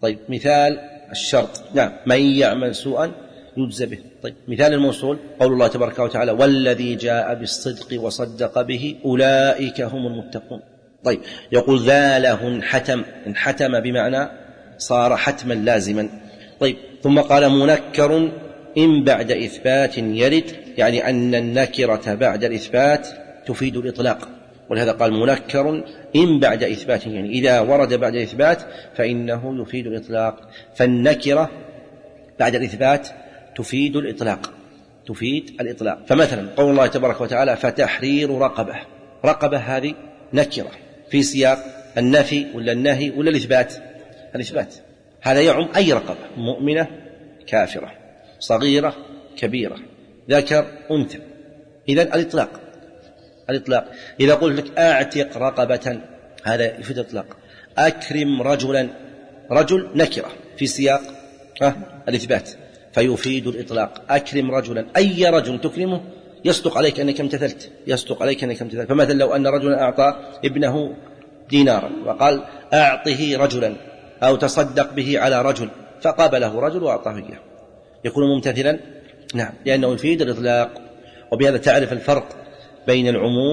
طيب مثال الشرط، نعم، من يعمل سوءا يجزى به. طيب مثال الموصول قول الله تبارك وتعالى والذي جاء بالصدق وصدق به أولئك هم المتقون. طيب يقول ذا له انحتم، انحتم بمعنى صار حتما لازما. طيب ثم قال منكر إن بعد إثبات يرد، يعني أن النكرة بعد الإثبات تفيد الإطلاق، ولهذا قال منكر إن بعد إثبات، يعني إذا ورد بعد الإثبات فإنه يفيد الإطلاق. فالنكرة بعد الإثبات تفيد الإطلاق، تفيد الإطلاق. فمثلا قول الله تبارك وتعالى فتحرير رقبة، رقبة هذه نكرة في سياق النفي ولا النهي ولا الإثبات؟ الإثبات. هذا يعم أي رقبة، مؤمنة كافرة صغيرة كبيرة ذكر أنثى. إذن الإطلاق، الإطلاق. إذا قلت لك أعتق رقبة هذا يفيد الإطلاق. أكرم رجلا، رجل نكرة في سياق الإثبات فيفيد الإطلاق. أكرم رجلا، أي رجل تكرمه يصدق عليك أنك امتثلت، يصدق عليك أنك امتثلت. فمثلا لو أن رجلا أعطى ابنه دينارا وقال أعطه رجلا أو تصدق به على رجل، فقابله رجل وأعطاه إياه، يكون ممتثلا؟ نعم، لأنه يفيد الإطلاق. وبهذا تعرف الفرق بين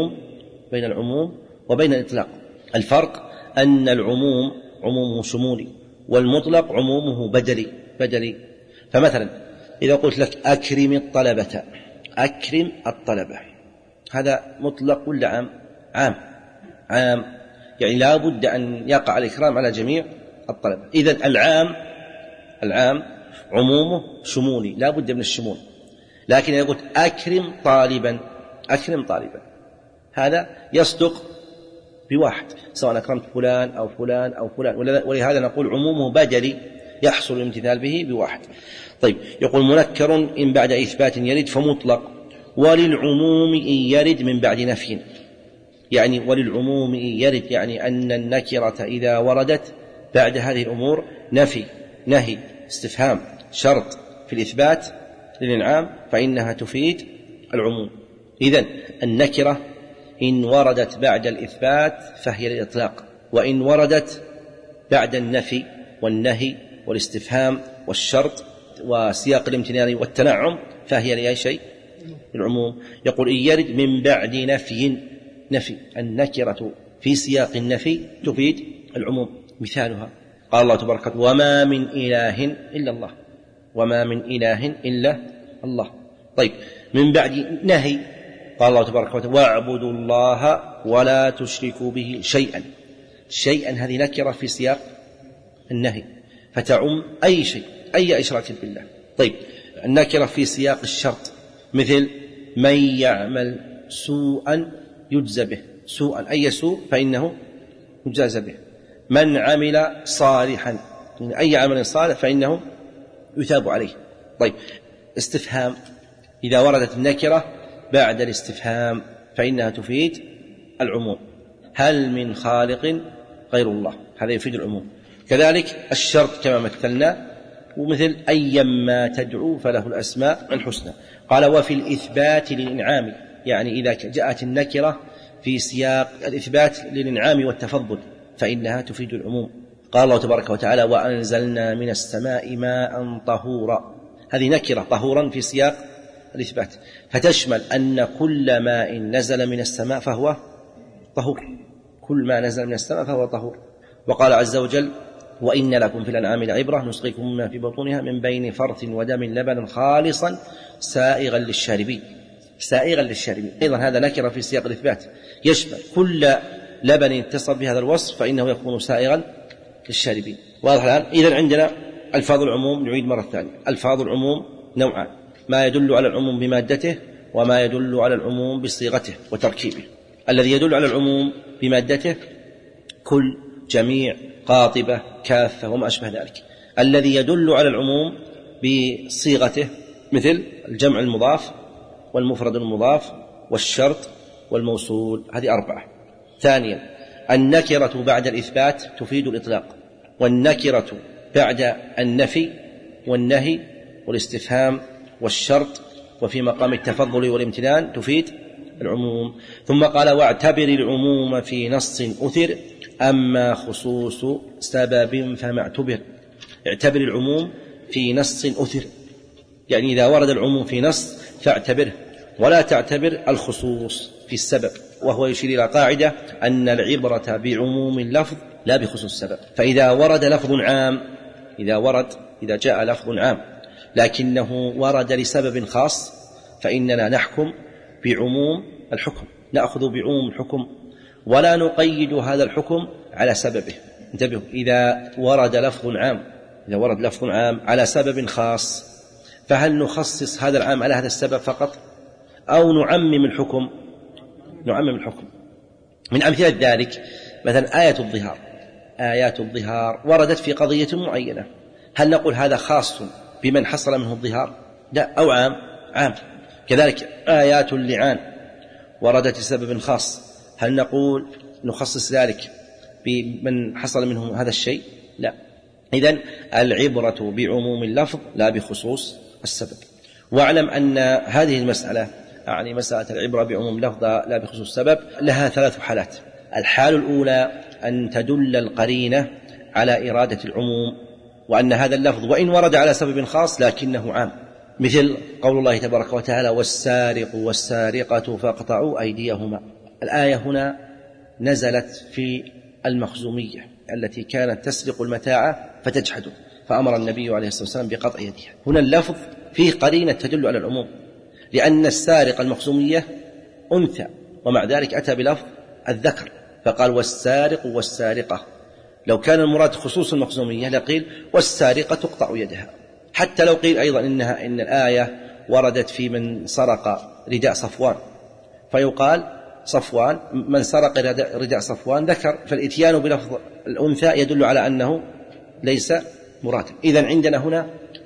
العموم وبين الإطلاق. الفرق أن العموم عمومه شمولي والمطلق عمومه بدلي. فمثلا إذا قلت لك أكرم الطلبة، أكرم الطلبة، هذا مطلق ولا عام؟ عام، يعني لا بد أن يقع الإكرام على جميع الطلبة. إذن العام عمومه شمولي لا بد من الشمول. لكن إذا قلت أكرم طالبا، أكرم طالبا، هذا يصدق بواحد سواء أكرمت فلان أو فلان أو فلان، ولهذا نقول عمومه بدلي يحصل الامتثال به بواحد. طيب يقول منكر إن بعد إثبات يرد فمطلق، وللعموم إن يرد من بعد نفي، يعني وللعموم إن يرد يعني أن النكرة إذا وردت بعد هذه الأمور نفي نهي استفهام شرط في الإثبات للإنعام فإنها تفيد العموم. إذن النكرة إن وردت بعد الإثبات فهي للإطلاق، وإن وردت بعد النفي والنهي والاستفهام والشرط وسياق الامتنان والتنعم فهي لأي شيء؟ العموم. يقول إن يرد من بعد نفي، النكرة في سياق النفي تفيد العموم. مثالها قال الله تبارك وتعالى وما من إله إلا الله، وما من إله إلا الله. طيب من بعد نهي قال الله تبارك وتعالى واعبدوا الله ولا تشركوا به شيئا، هذه نكرة في سياق النهي فتعم أي شيء، أي إشراك بالله. طيب النكرة في سياق الشرط مثل من يعمل سوءا يجزى به، سوءا أي سوء فإنه يجازى به. من عمل صالحا، أي عمل صالح فإنه يثاب عليه. طيب استفهام إذا وردت النكرة بعد الاستفهام فإنها تفيد العموم. هل من خالق غير الله، هذا يفيد العموم. كذلك الشرط كما مثلنا، ومثل أيما تدعو فله الأسماء الحسنى. قال وفي الإثبات للإنعام، يعني إذا جاءت النكرة في سياق الإثبات للإنعام والتفضل فإنها تفيد العموم. قال الله تبارك وتعالى وأنزلنا من السماء ماء طهورا، هذه نكرة طهورا في سياق الإثبات فتشمل أن كل ماء نزل من السماء فهو طهور، كل ما نزل من السماء فهو طهور. وقال عز وجل وإن لكم في الأنعام لعبرة نسقيكم مما في بطونها من بين فرث ودم لبنا خالصا سائغا للشاربين، سائغا للشاربين. أيضا هذا نكرة في سياق الإثبات يشمل كل لبن اتصل بهذا الوصف فإنه يكون سائغا للشاربين. واضح الآن؟ إذن عندنا ألفاظ العموم، نعيد مرة ثانية. ألفاظ العموم نوعان، ما يدل على العموم بمادته وما يدل على العموم بصيغته وتركيبه. الذي يدل على العموم بمادته كل، جميع، قاطبة، كافة وما أشبه ذلك. الذي يدل على العموم بصيغته مثل الجمع المضاف والمفرد المضاف والشرط والموصول، هذه أربعة. ثانيا النكرة بعد الإثبات تفيد الإطلاق، والنكرة بعد النفي والنهي والاستفهام والشرط وفي مقام التفضل والامتنان تفيد العموم. ثم قال واعتبر العموم في نص أثر أما خصوص سبب فما اعتبر. اعتبر العموم في نص أثر، يعني إذا ورد العموم في نص فاعتبره، ولا تعتبر الخصوص في السبب. وهو يشير إلى قاعدة أن العبرة بعموم اللفظ لا بخصوص السبب. فإذا ورد لفظ عام، إذا جاء لفظ عام لكنه ورد لسبب خاص، فإننا نحكم بعموم الحكم، نأخذ بعموم الحكم ولا نقيد هذا الحكم على سببه. انتبهوا، إذا ورد لفظ عام على سبب خاص، فهل نخصص هذا العام على هذا السبب فقط أو نعمم الحكم؟ من أمثلة ذلك مثلا آيات الظهار وردت في قضية معينة، هل نقول هذا خاص بمن حصل منه الظهار؟ لا، أو عام. كذلك آيات اللعان وردت لسبب خاص، هل نقول نخصص ذلك بمن حصل منه هذا الشيء؟ لا. إذن العبرة بعموم اللفظ لا بخصوص السبب. واعلم أن هذه المسألة، يعني مسألة العبرة بعموم اللفظ لا بخصوص السبب، لها 3 حالات. الحال الأولى أن تدل القرينة على إرادة العموم، وأن هذا اللفظ وإن ورد على سبب خاص لكنه عام، مثل قول الله تبارك وتعالى والسارق والسارقة فاقطعوا أيديهما. الآية هنا نزلت في المخزومية التي كانت تسرق المتاع فتجحده، فأمر النبي عليه الصلاة والسلام بقطع يديها. هنا اللفظ فيه قرينة تدل على العموم، لأن السارق المخزومية أنثى، ومع ذلك أتى بلفظ الذكر فقال والسارق والسارقة. لو كان المراد خصوص المخزومية لقيل والسارقة تقطع يدها. حتى لو قيل أيضا إن الآية وردت في من سرق رداء صفوان، فيقال صفوان من سرق رداء صفوان ذكر، فالإتيان بلفظ الأنثى يدل على أنه ليس مرادا. إذن عندنا هنا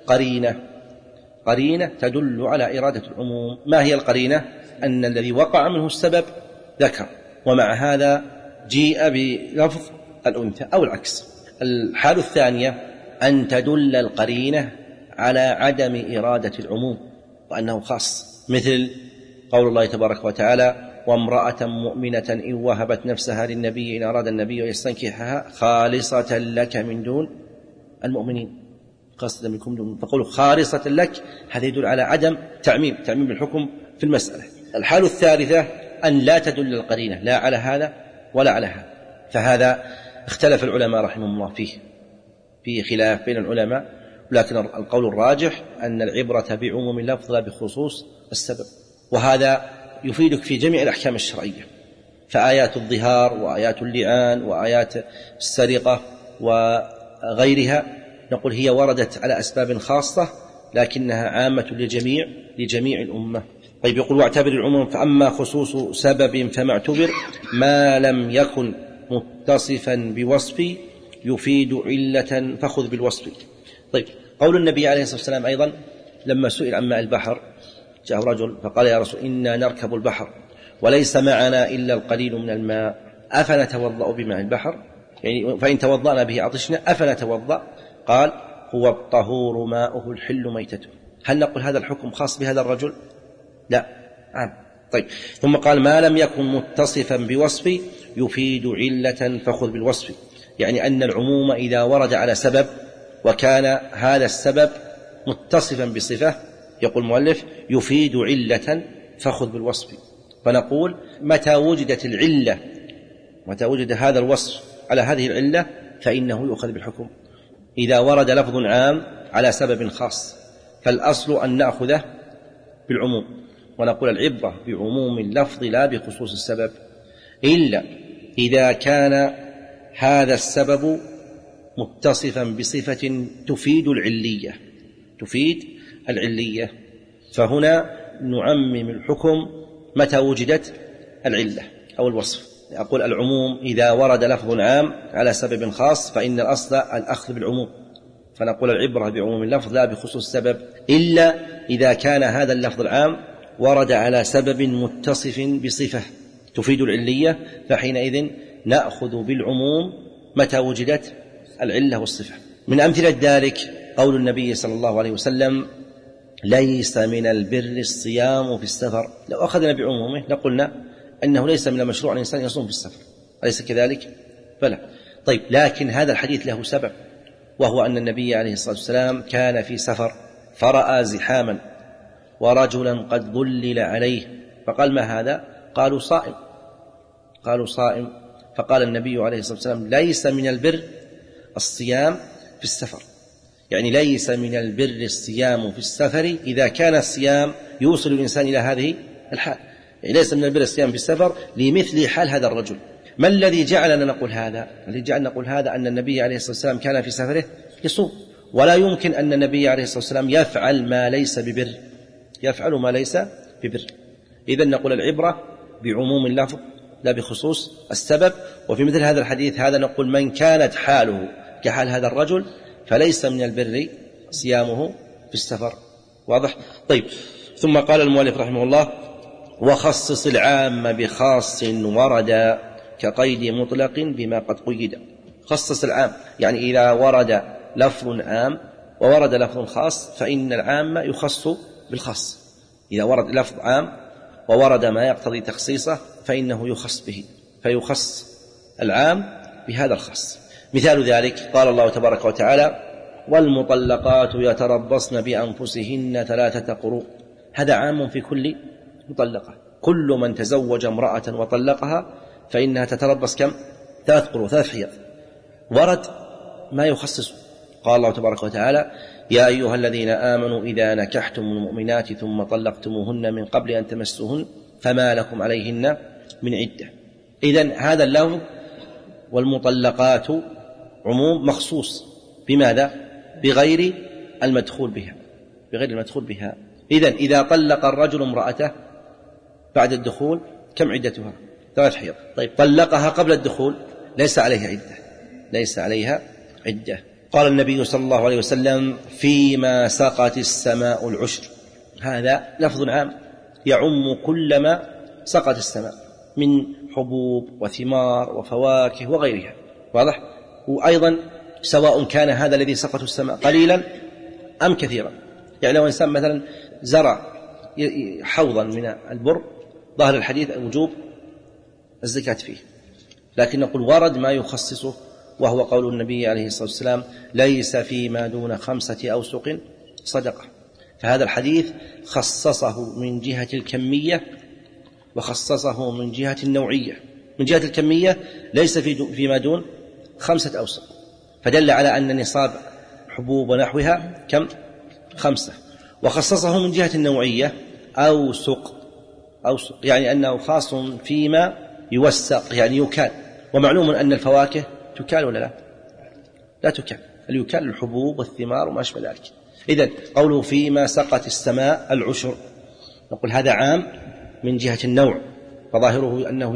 قرينة تدل على إرادة العموم. ما هي القرينة؟ أن الذي وقع منه السبب ذكر، ومع هذا جيء بلفظ الأنثى أو العكس. الحالة الثانية أن تدل القرينة على عدم إرادة العموم وأنه خاص، مثل قول الله تبارك وتعالى وامرأة مؤمنة إن وهبت نفسها للنبي إن أراد النبي يستنكحها خالصة لك من دون المؤمنين، خاصة منكم دون، فقولوا خالصة لك، هذا يدل على عدم تعميم الحكم في المسألة. الحالة الثالثة أن لا تدل القرينة لا على هذا ولا على هذا، فهذا اختلف العلماء رحمهم الله فيه خلاف بين العلماء، لكن القول الراجح أن العبرة بعموم اللفظ لا بخصوص السبب. وهذا يفيدك في جميع الأحكام الشرعية، فآيات الظهار وآيات اللعان وآيات السرقة وغيرها نقول هي وردت على أسباب خاصة لكنها عامة لجميع الأمة. طيب، يقول واعتبر العموم، فأما خصوص سبب فما اعتبر ما لم يكن متصفا بوصف يفيد علة فخذ بالوصف. طيب، قول النبي عليه الصلاة والسلام أيضا لما سئل عن ماء البحر، جاء رجل فقال يا رسول إنا نركب البحر وليس معنا إلا القليل من الماء أفنتوضأ بماء البحر، يعني فإن توضأنا به عطشنا أفنتوضأ؟ قال هو الطهور ماؤه الحل ميتته. هل نقول هذا الحكم خاص بهذا الرجل؟ لا، عام. طيب، ثم قال ما لم يكن متصفا بوصف يفيد علة فخذ بالوصف، يعني أن العموم إذا ورد على سبب وكان هذا السبب متصفا بصفة، يقول المؤلف يفيد علة فخذ بالوصف. فنقول متى وجدت العلة، متى وجد هذا الوصف على هذه العلة فإنه يؤخذ بالحكم. إذا ورد لفظ عام على سبب خاص فالأصل أن نأخذه بالعموم، ونقول العبرة بعموم اللفظ لا بخصوص السبب، إلا إذا كان هذا السبب متصفا بصفة تفيد العلية، فهنا نعمم الحكم متى وجدت العلة أو الوصف. أقول العموم إذا ورد لفظ عام على سبب خاص فإن الأصل الأخذ بالعموم، فنقول العبرة بعموم اللفظ لا بخصوص السبب، إلا إذا كان هذا اللفظ العام ورد على سبب متصف بصفة تفيد العلية، فحينئذ نأخذ بالعموم متى وجدت العلة والصفة. من أمثلة ذلك قول النبي صلى الله عليه وسلم ليس من البر الصيام في السفر. لو أخذنا بعمومه لقلنا أنه ليس من المشروع الإنسان يصوم في السفر، أليس كذلك؟ بلى. طيب، لكن هذا الحديث له سبب، وهو أن النبي عليه الصلاة والسلام كان في سفر فرأى زحاما ورجلا قد ظلل عليه، فقال: ما هذا؟ قالوا: صائم. قالوا: صائم. فقال النبي عليه الصلاة والسلام: ليس من البر الصيام في السفر، يعني ليس من البر الصيام في السفر إذا كان الصيام يوصل الإنسان إلى هذه الحال، يعني ليس من البر الصيام في السفر لمثل حال هذا الرجل. ما الذي جعلنا نقول هذا؟ الذي جعلنا نقول هذا أن النبي عليه الصلاة والسلام كان في سفره يصوم، ولا يمكن أن النبي عليه الصلاة والسلام يفعل ما ليس ببر، يفعل ما ليس ببر. إذن نقول العبرة بعموم اللفظ لا بخصوص السبب. وفي مثل هذا الحديث هذا نقول: من كانت حاله كحال هذا الرجل فليس من البر صيامه في السفر. واضح؟ طيب. ثم قال المؤلف رحمه الله: وخصص العام بخاص ورد كقيد مطلق بما قد قيد. خصص العام يعني إذا ورد لفظ عام وورد لفظ خاص فإن العام يخص بالخاص. إذا ورد لفظ عام وورد ما يقتضي تخصيصه فإنه يخص به، فيخص العام بهذا الخاص. مثال ذلك قال الله تبارك وتعالى: والمطلقات يتربصن بأنفسهن 3 قروء. هذا عام في كل مطلقة، كل من تزوج امرأة وطلقها فإنها تتربص كم؟ 3 قروء، 3 حيض. ورد ما يخصص. قال الله تبارك وتعالى: يا أيها الذين آمنوا إذا نكحتم المؤمنات ثم طلقتموهن من قبل أن تمسوهن فما لكم عليهن من عدة. إذن هذا اللفظ والمطلقات عموم مخصوص بماذا؟ بغير المدخول بها، بغير المدخول بها. إذن إذا طلق الرجل امرأته بعد الدخول كم عدتها؟ 3 حيض. طيب طلقها قبل الدخول ليس عليها عدة، ليس عليها عدة. قال النبي صلى الله عليه وسلم: فيما سقت السماء العشر. هذا لفظ عام يعم كل ما سقت السماء من حبوب وثمار وفواكه وغيرها. واضح؟ وأيضا سواء كان هذا الذي سقته السماء قليلا أم كثيرا. يعني لو إنسان مثلا زرع حوضا من البر ظاهر الحديث وجوب الزكاة فيه، لكن نقول ورد ما يخصصه، وهو قول النبي عليه الصلاة والسلام: ليس فيما دون 5 أوسق صدقة. فهذا الحديث خصصه من جهة الكمية وخصصه من جهة النوعية. من جهة الكمية ليس فيما دون 5 أوسق، فدل على أن نصاب حبوب ونحوها كم؟ 5. وخصصه من جهة النوعية أوسق، يعني أنه خاص فيما يوسق يعني يكال. ومعلوم أن الفواكه تكال ولا لا؟ لا تكال، اليكال الحبوب والثمار وما أشبه ذلك. إذن قوله فيما سقت السماء العشر، نقول هذا عام من جهة النوع، فظاهره أنه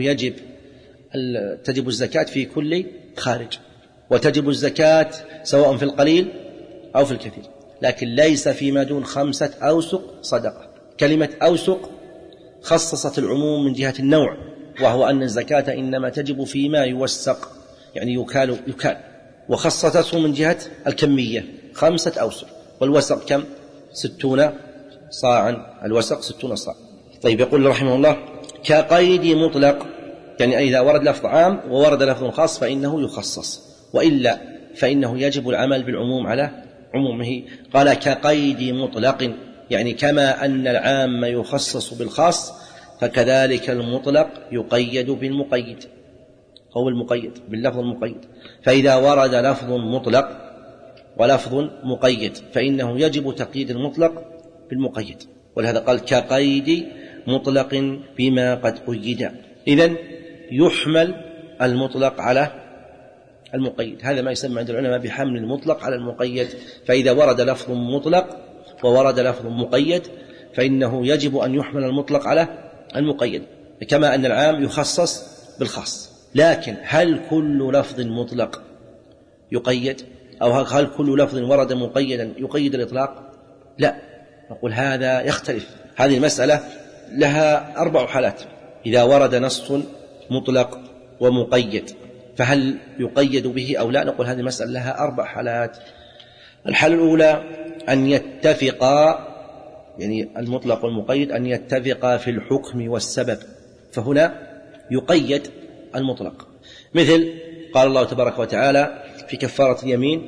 تجب الزكاة في كل خارج، وتجب الزكاة سواء في القليل أو في الكثير، لكن ليس فيما دون 5 أوسق صدقة. كلمة أوسق خصصت العموم من جهة النوع، وهو أن الزكاة إنما تجب فيما يوسق يعني يكال، وخصصته من جهة الكمية 5 أوسق، والوسق كم؟ 60 صاعا، الوسق 60 صاع. طيب يقول رحمه الله: كقيد مطلق، يعني إذا ورد لفظ عام وورد لفظ خاص فإنه يخصص، وإلا فإنه يجب العمل بالعموم على عمومه. قال: كقيد مطلق، يعني كما أن العام يخصص بالخاص فكذلك المطلق يقيد بالمقيد، هو المقيد باللفظ المقيد. فإذا ورد لفظ مطلق ولفظ مقيد فإنه يجب تقييد المطلق بالمقيد، ولهذا قال: كقيد مطلق بما قد قيد. إذن يحمل المطلق على المقيد، هذا ما يسمى عند العلماء بحمل المطلق على المقيد. فإذا ورد لفظ مطلق وورد لفظ مقيد فإنه يجب أن يحمل المطلق على المقيد، كما أن العام يخصص بالخاص. لكن هل كل لفظ مطلق يقيد، أو هل كل لفظ ورد مقيدا يقيد الإطلاق؟ لا، نقول هذا يختلف. هذه المسألة لها 4 حالات. إذا ورد نص مطلق ومقيد فهل يقيد به أو لا؟ نقول هذه المسألة لها 4 حالات. الحالة الأولى أن يتفقا، يعني المطلق والمقيد أن يتفقا في الحكم والسبب، فهنا يقيد المطلق. مثل قال الله تبارك وتعالى في كفارة اليمين: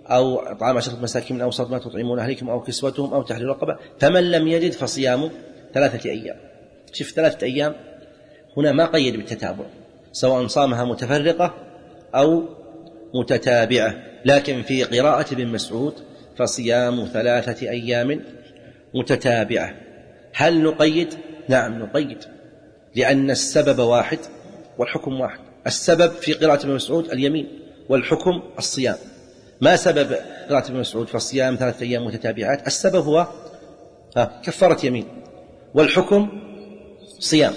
أو إطعام 10 مساكين من أوسط ما تطعمون أهلكم أو كسوتهم أو تحرير رقبة، فمن لم يجد فصيام 3 أيام. شوف 3 أيام هنا ما قيد بالتتابع، سواء صامها متفرقة أو متتابعة، لكن في قراءة ابن مسعود فصيام 3 أيام متتابعة. هل نقيد؟ نعم نقيد، لأن السبب واحد والحكم واحد. السبب في قراءة ابن مسعود اليمين، والحكم الصيام. ما سبب قراءة ابن مسعود فصيام 3 أيام متتابعات؟ السبب هو كفارة يمين، والحكم صيام.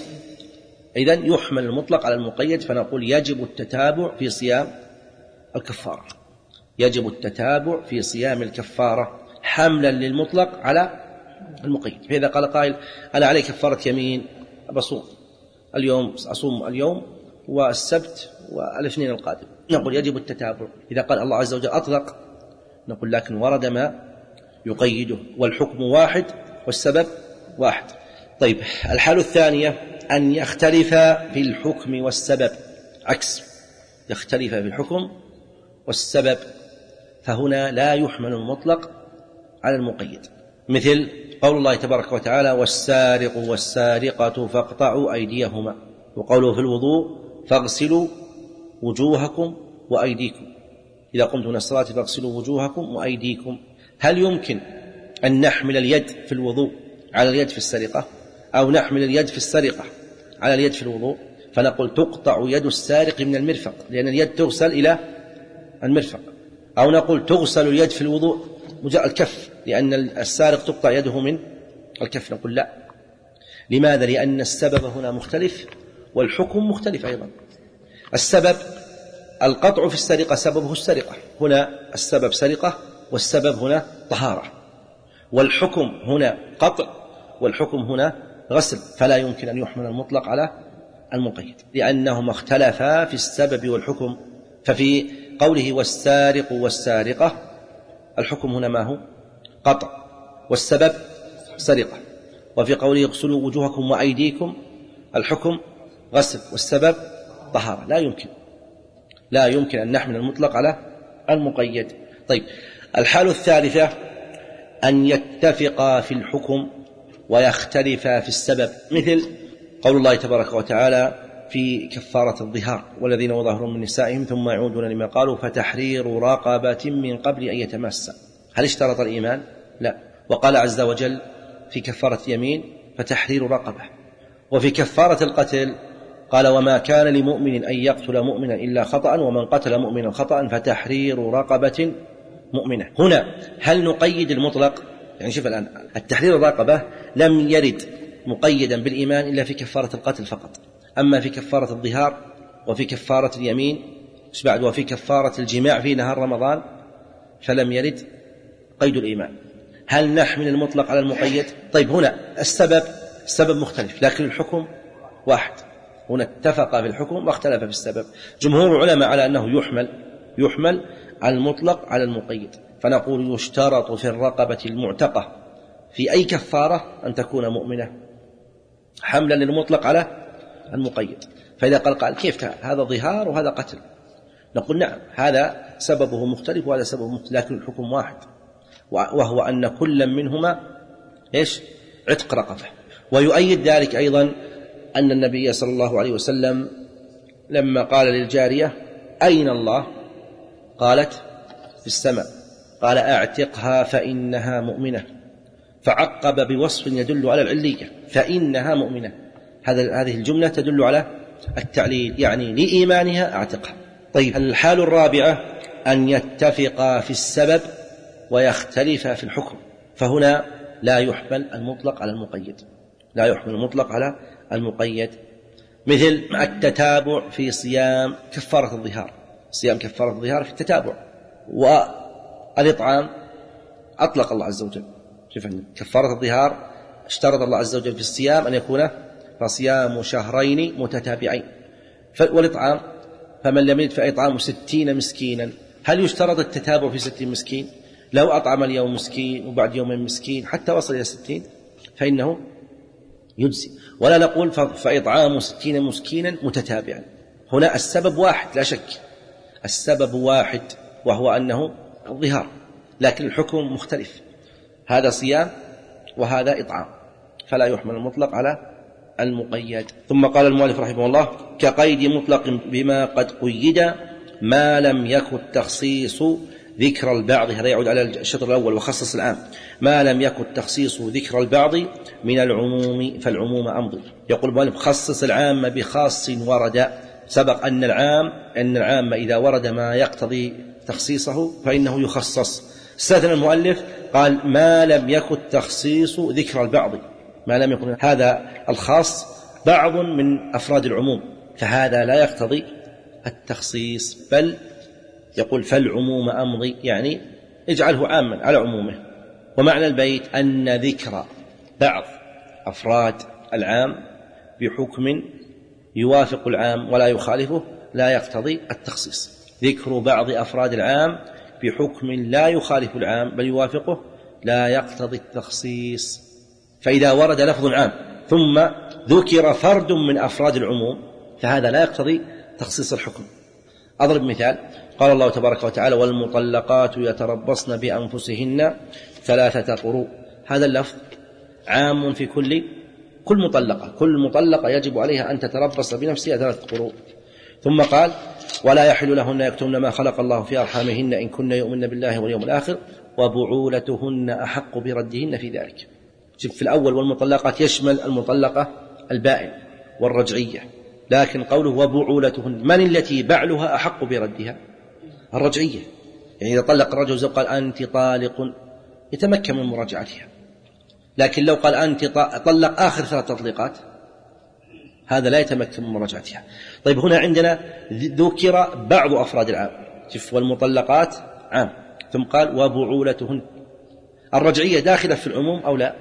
إذن يحمل المطلق على المقيد، فنقول يجب التتابع في صيام الكفارة، يجب التتابع في صيام الكفارة حملا للمطلق على المقيد. فإذا قال قائل أنا علي كفارة يمين بصوم اليوم، أصوم اليوم والسبت والاثنين القادم، نقول يجب التتابع. إذا قال الله عز وجل أطلق، نقول لكن ورد ما يقيده، والحكم واحد والسبب واحد. طيب، الحالة الثانية أن يختلف في الحكم والسبب، عكس، يختلف في الحكم والسبب، فهنا لا يحمل المطلق على المقيد. مثل قول الله تبارك وتعالى والسارق والسارقة فاقطعوا أيديهما، وقوله في الوضوء فاغسلوا وجوهكم وأيديكم، إذا قمتم من الصلاة فاغسلوا وجوهكم وأيديكم. هل يمكن أن نحمل اليد في الوضوء على اليد في السرقة، أو نحمل اليد في السرقة على اليد في الوضوء؟ فنقول تقطع يد السارق من المرفق، لأن اليد تغسل إلى المرفق. أو نقول تغسل اليد في الوضوء الكف، لأن السارق تقطع يده من الكف. نقول لا. لماذا؟ لأن السبب هنا مختلف والحكم مختلف أيضا. السبب القطع في السرقة سببه السرقة، هنا السبب سرقة والسبب هنا طهارة، والحكم هنا قطع والحكم هنا غسل، فلا يمكن أن يحمل المطلق على المقيد، لأنهما اختلفا في السبب والحكم. ففي قوله والسارق والسارقة الحكم هنا ما هو؟ قطع، والسبب سرقة. وفي قوله اغسلوا وجوهكم وأيديكم الحكم غسل والسبب طهارة. لا يمكن أن نحمل المطلق على المقيد. طيب، الحالة الثالثة أن يتفقا في الحكم ويختلفا في السبب، مثل قول الله تبارك وتعالى في كفارة الظهار والذين وظهرهم من نسائهم ثم يعودون لما قالوا فتحرير رقبة من قبل أن يتماسا. هل اشترط الإيمان؟ لا. وقال عز وجل في كفارة يمين فتحرير رقبة. وفي كفارة القتل قال وما كان لمؤمن أن يقتل مؤمنا إلا خطأ ومن قتل مؤمنا خطأ فتحرير رقبة مؤمنة. هنا هل نقيد المطلق؟ يعني شوف الآن، التحرير الرقبة لم يرد مقيدا بالإيمان إلا في كفارة القتل فقط، أما في كفارة الظهار وفي كفارة اليمين وفي كفارة الجماع في نهار رمضان فلم يرد قيد الإيمان. هل نحمل المطلق على المقيد؟ طيب، هنا السبب مختلف لكن الحكم واحد، هنا اتفق في الحكم واختلف في السبب. جمهور العلماء على أنه يحمل على المطلق على المقيد، فنقول يشترط في الرقبة المعتقة في أي كفارة أن تكون مؤمنة حملا للمطلق على المقيد. فإذا قال كيف هذا ظهار وهذا قتل؟ نقول نعم، هذا سببه مختلف وهذا سببه مختلف، لكن الحكم واحد، وهو أن كل منهما عتق رقبة. ويؤيد ذلك أيضا أن النبي صلى الله عليه وسلم لما قال للجارية أين الله؟ قالت في السماء، قال أعتقها فإنها مؤمنة، فعقب بوصف يدل على العلية فإنها مؤمنة. هذه الجملة تدل على التعليل، يعني لإيمانها أعتقها. طيب، الحال الرابعة أن يتفقا في السبب ويختلفا في الحكم، فهنا لا يحمل المطلق على المقيد، لا يحمل المطلق على المقيد. مثل التتابع في صيام كفارة الظهار، صيام كفارة الظهار في التتابع، والإطعام أطلق الله عز وجل. شوف، كفارة الظهار اشترط الله عز وجل في الصيام أن يكون فصيام شهرين متتابعين، والإطعام فمن لم يجد فإطعام 60 مسكينا. هل يشترط التتابع في 60 مسكين؟ لو أطعم اليوم مسكين وبعد يومين مسكين حتى وصل إلى 60 فإنه يجزي، ولا نقول فإطعام 60 مسكينا متتابعا. هنا السبب واحد لا شك، السبب واحد، وهو أنه الظهار، لكن الحكم مختلف، هذا صيام وهذا إطعام، فلا يحمل المطلق على المقيد. ثم قال المؤلف رحمه الله: كقيد مطلق بما قد قيد ما لم يكن التخصيص ذكر البعض. هذا يعود على الشطر الأول وخصص العام. ما لم يكن التخصيص ذكر البعض من العموم فالعموم أمضي. يقول المؤلف: خصص العام بخاص ورد. سبق أن العام إذا ورد ما يقتضي تخصيصه فإنه يخصص. استثنى المؤلف قال: ما لم يكن التخصيص ذكر البعض، ما لم يكن هذا الخاص بعض من أفراد العموم، فهذا لا يقتضي التخصيص، بل يقول فالعموم أمضي، يعني اجعله عاما على عمومه. ومعنى البيت أن ذكر بعض أفراد العام بحكم يوافق العام ولا يخالفه لا يقتضي التخصيص. ذكر بعض أفراد العام بحكم لا يخالف العام بل يوافقه لا يقتضي التخصيص. فإذا ورد لفظ عام ثم ذكر فرد من أفراد العموم فهذا لا يقتضي تخصيص الحكم. أضرب مثال: قال الله تبارك وتعالى: والمطلقات يتربصن بأنفسهن 3 قروء. هذا اللفظ عام في كل مطلقة يجب عليها أن تتربص بنفسها 3 قروء. ثم قال: ولا يحل لهن يكتمن ما خلق الله في أرحامهن إن كن يؤمن بالله واليوم الآخر وبعولتهن أحق بردهن في ذلك. في الأول والمطلقات يشمل المطلقة البائن والرجعية، لكن قوله وبعولتهن، من التي بعلها أحق بردها؟ الرجعية. يعني إذا طلق الرجل زوج قال أنت طالق يتمكن من مراجعتها، لكن لو قال أنت طلق آخر 3 تطليقات هذا لا يتمكن من مراجعتها. طيب هنا عندنا ذكر بعض أفراد العام، والمطلقات عام، ثم قال وبعولتهن. الرجعية داخلة في العموم أو لا؟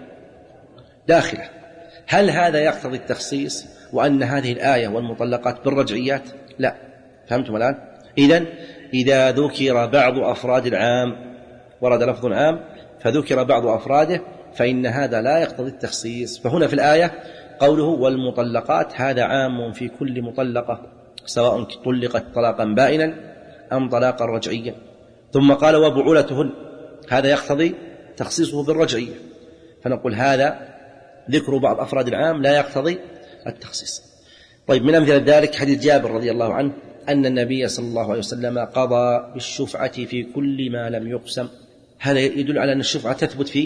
داخلة. هل هذا يقتضي التخصيص وأن هذه الآية والمطلقات بالرجعيات؟ لا. فهمتم الآن؟ إذن إذا ذكر بعض أفراد العام، ورد لفظ عام فذكر بعض أفراده، فإن هذا لا يقتضي التخصيص. فهنا في الآية قوله والمطلقات هذا عام في كل مطلقة سواء طلقت طلاقا بائنا أم طلاقا رجعيا. ثم قال وبعولتهن، هذا يقتضي تخصيصه بالرجعية، فنقول هذا ذكر بعض أفراد العام لا يقتضي التخصيص. طيب من أمثلة ذلك حديث جابر رضي الله عنه أن النبي صلى الله عليه وسلم قضى بالشفعة في كل ما لم يقسم. هذا يدل على أن الشفعة تثبت في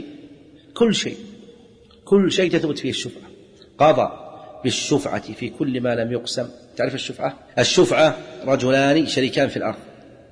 كل شيء تثبت فيه الشفعة. قضى بالشفعة في كل ما لم يقسم. تعرف الشفعة رجلان شريكان في الأرض،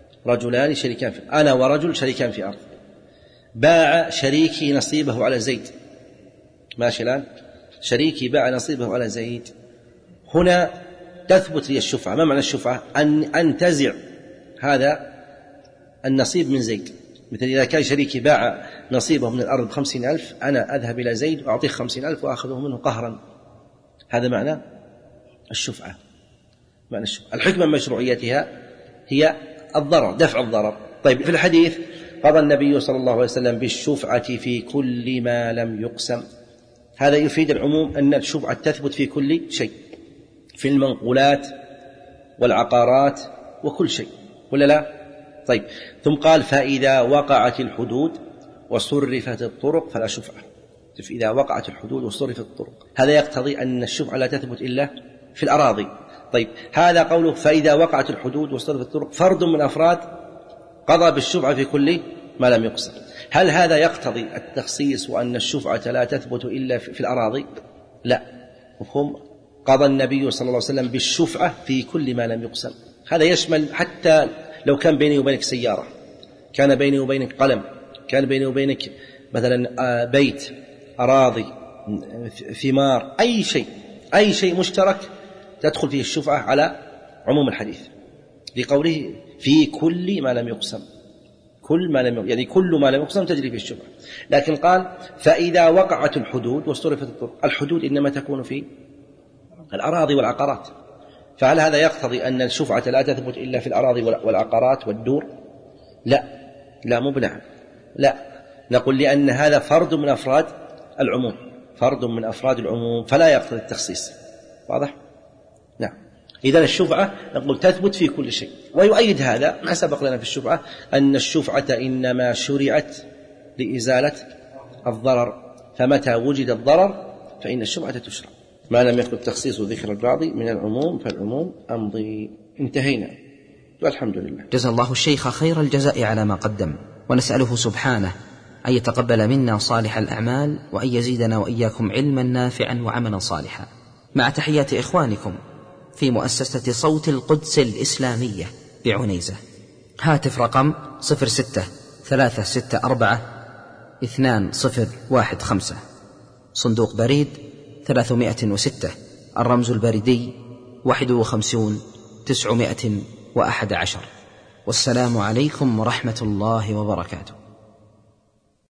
أنا ورجل شريكان في أرض، باع شريكي نصيبه على زيد، ماشي الآن، شريكي باع نصيبه على زيد. هنا تثبت لي الشفعة. ما معنى الشفعة؟ أن أنتزع هذا النصيب من زيد. مثل إذا كان شريكي باع نصيبه من الأرض 50,000، أنا أذهب إلى زيد وأعطيه 50,000 وأخذه منه قهرا. هذا معنى الشفعة. الحكمة من مشروعيتها هي الضرر، دفع الضرر. طيب في الحديث قضى النبي صلى الله عليه وسلم بالشفعة في كل ما لم يقسم. هذا يفيد العموم أن الشفعة تثبت في كل شيء، في المنقولات والعقارات وكل شيء، ولا لا؟ طيب ثم قال فإذا وقعت الحدود وصرفت الطرق فلا شفعة. إذا وقعت الحدود وصرفت الطرق، هذا يقتضي أن الشفعة لا تثبت إلا في الأراضي. طيب هذا قوله فإذا وقعت الحدود وصرفت الطرق فرد من أفراد قضى بالشفعة في كل ما لم يقسم. هل هذا يقتضي التخصيص وأن الشفعة لا تثبت إلا في الأراضي؟ لا. مفهوم؟ قضى النبي صلى الله عليه وسلم بالشفعة في كل ما لم يقسم. هذا يشمل حتى لو كان بيني وبينك سيارة، كان بيني وبينك قلم، كان بيني وبينك مثلا بيت، أراضي، ثمار، أي شيء مشترك تدخل فيه الشفعة على عموم الحديث لقوله في كل ما لم يقسم. يعني كل ما لم يقسم تجري فيه الشفعة. لكن قال فإذا وقعت الحدود واصطرفت الطرق. الحدود إنما تكون في الأراضي والعقارات، فهل هذا يقتضي أن الشفعة لا تثبت إلا في الأراضي والعقارات والدور؟ لا مو بنعم، لا. نقول لأن هذا فرد من أفراد العموم، فلا يقتضي التخصيص. واضح؟ نعم. إذن الشفعة نقول تثبت في كل شيء. ويؤيد هذا ما سبق لنا في الشفعة أن الشفعة إنما شرعت لإزالة الضرر، فمتى وجد الضرر فإن الشفعة تشرع. ما لم يكن التخصيص ذكر البعض من العموم فالعموم أمضي. انتهينا والحمد لله. جزا الله الشيخ خير الجزاء على ما قدم، ونسأله سبحانه أن يتقبل منا صالح الأعمال، وأن يزيدنا وإياكم علما نافعا وعملا صالحا. مع تحيات إخوانكم في مؤسسة صوت القدس الإسلامية بعنيزة. هاتف رقم 06-364-2015. صندوق بريد 306. الرمز البريدي 51911. والسلام عليكم ورحمة الله وبركاته.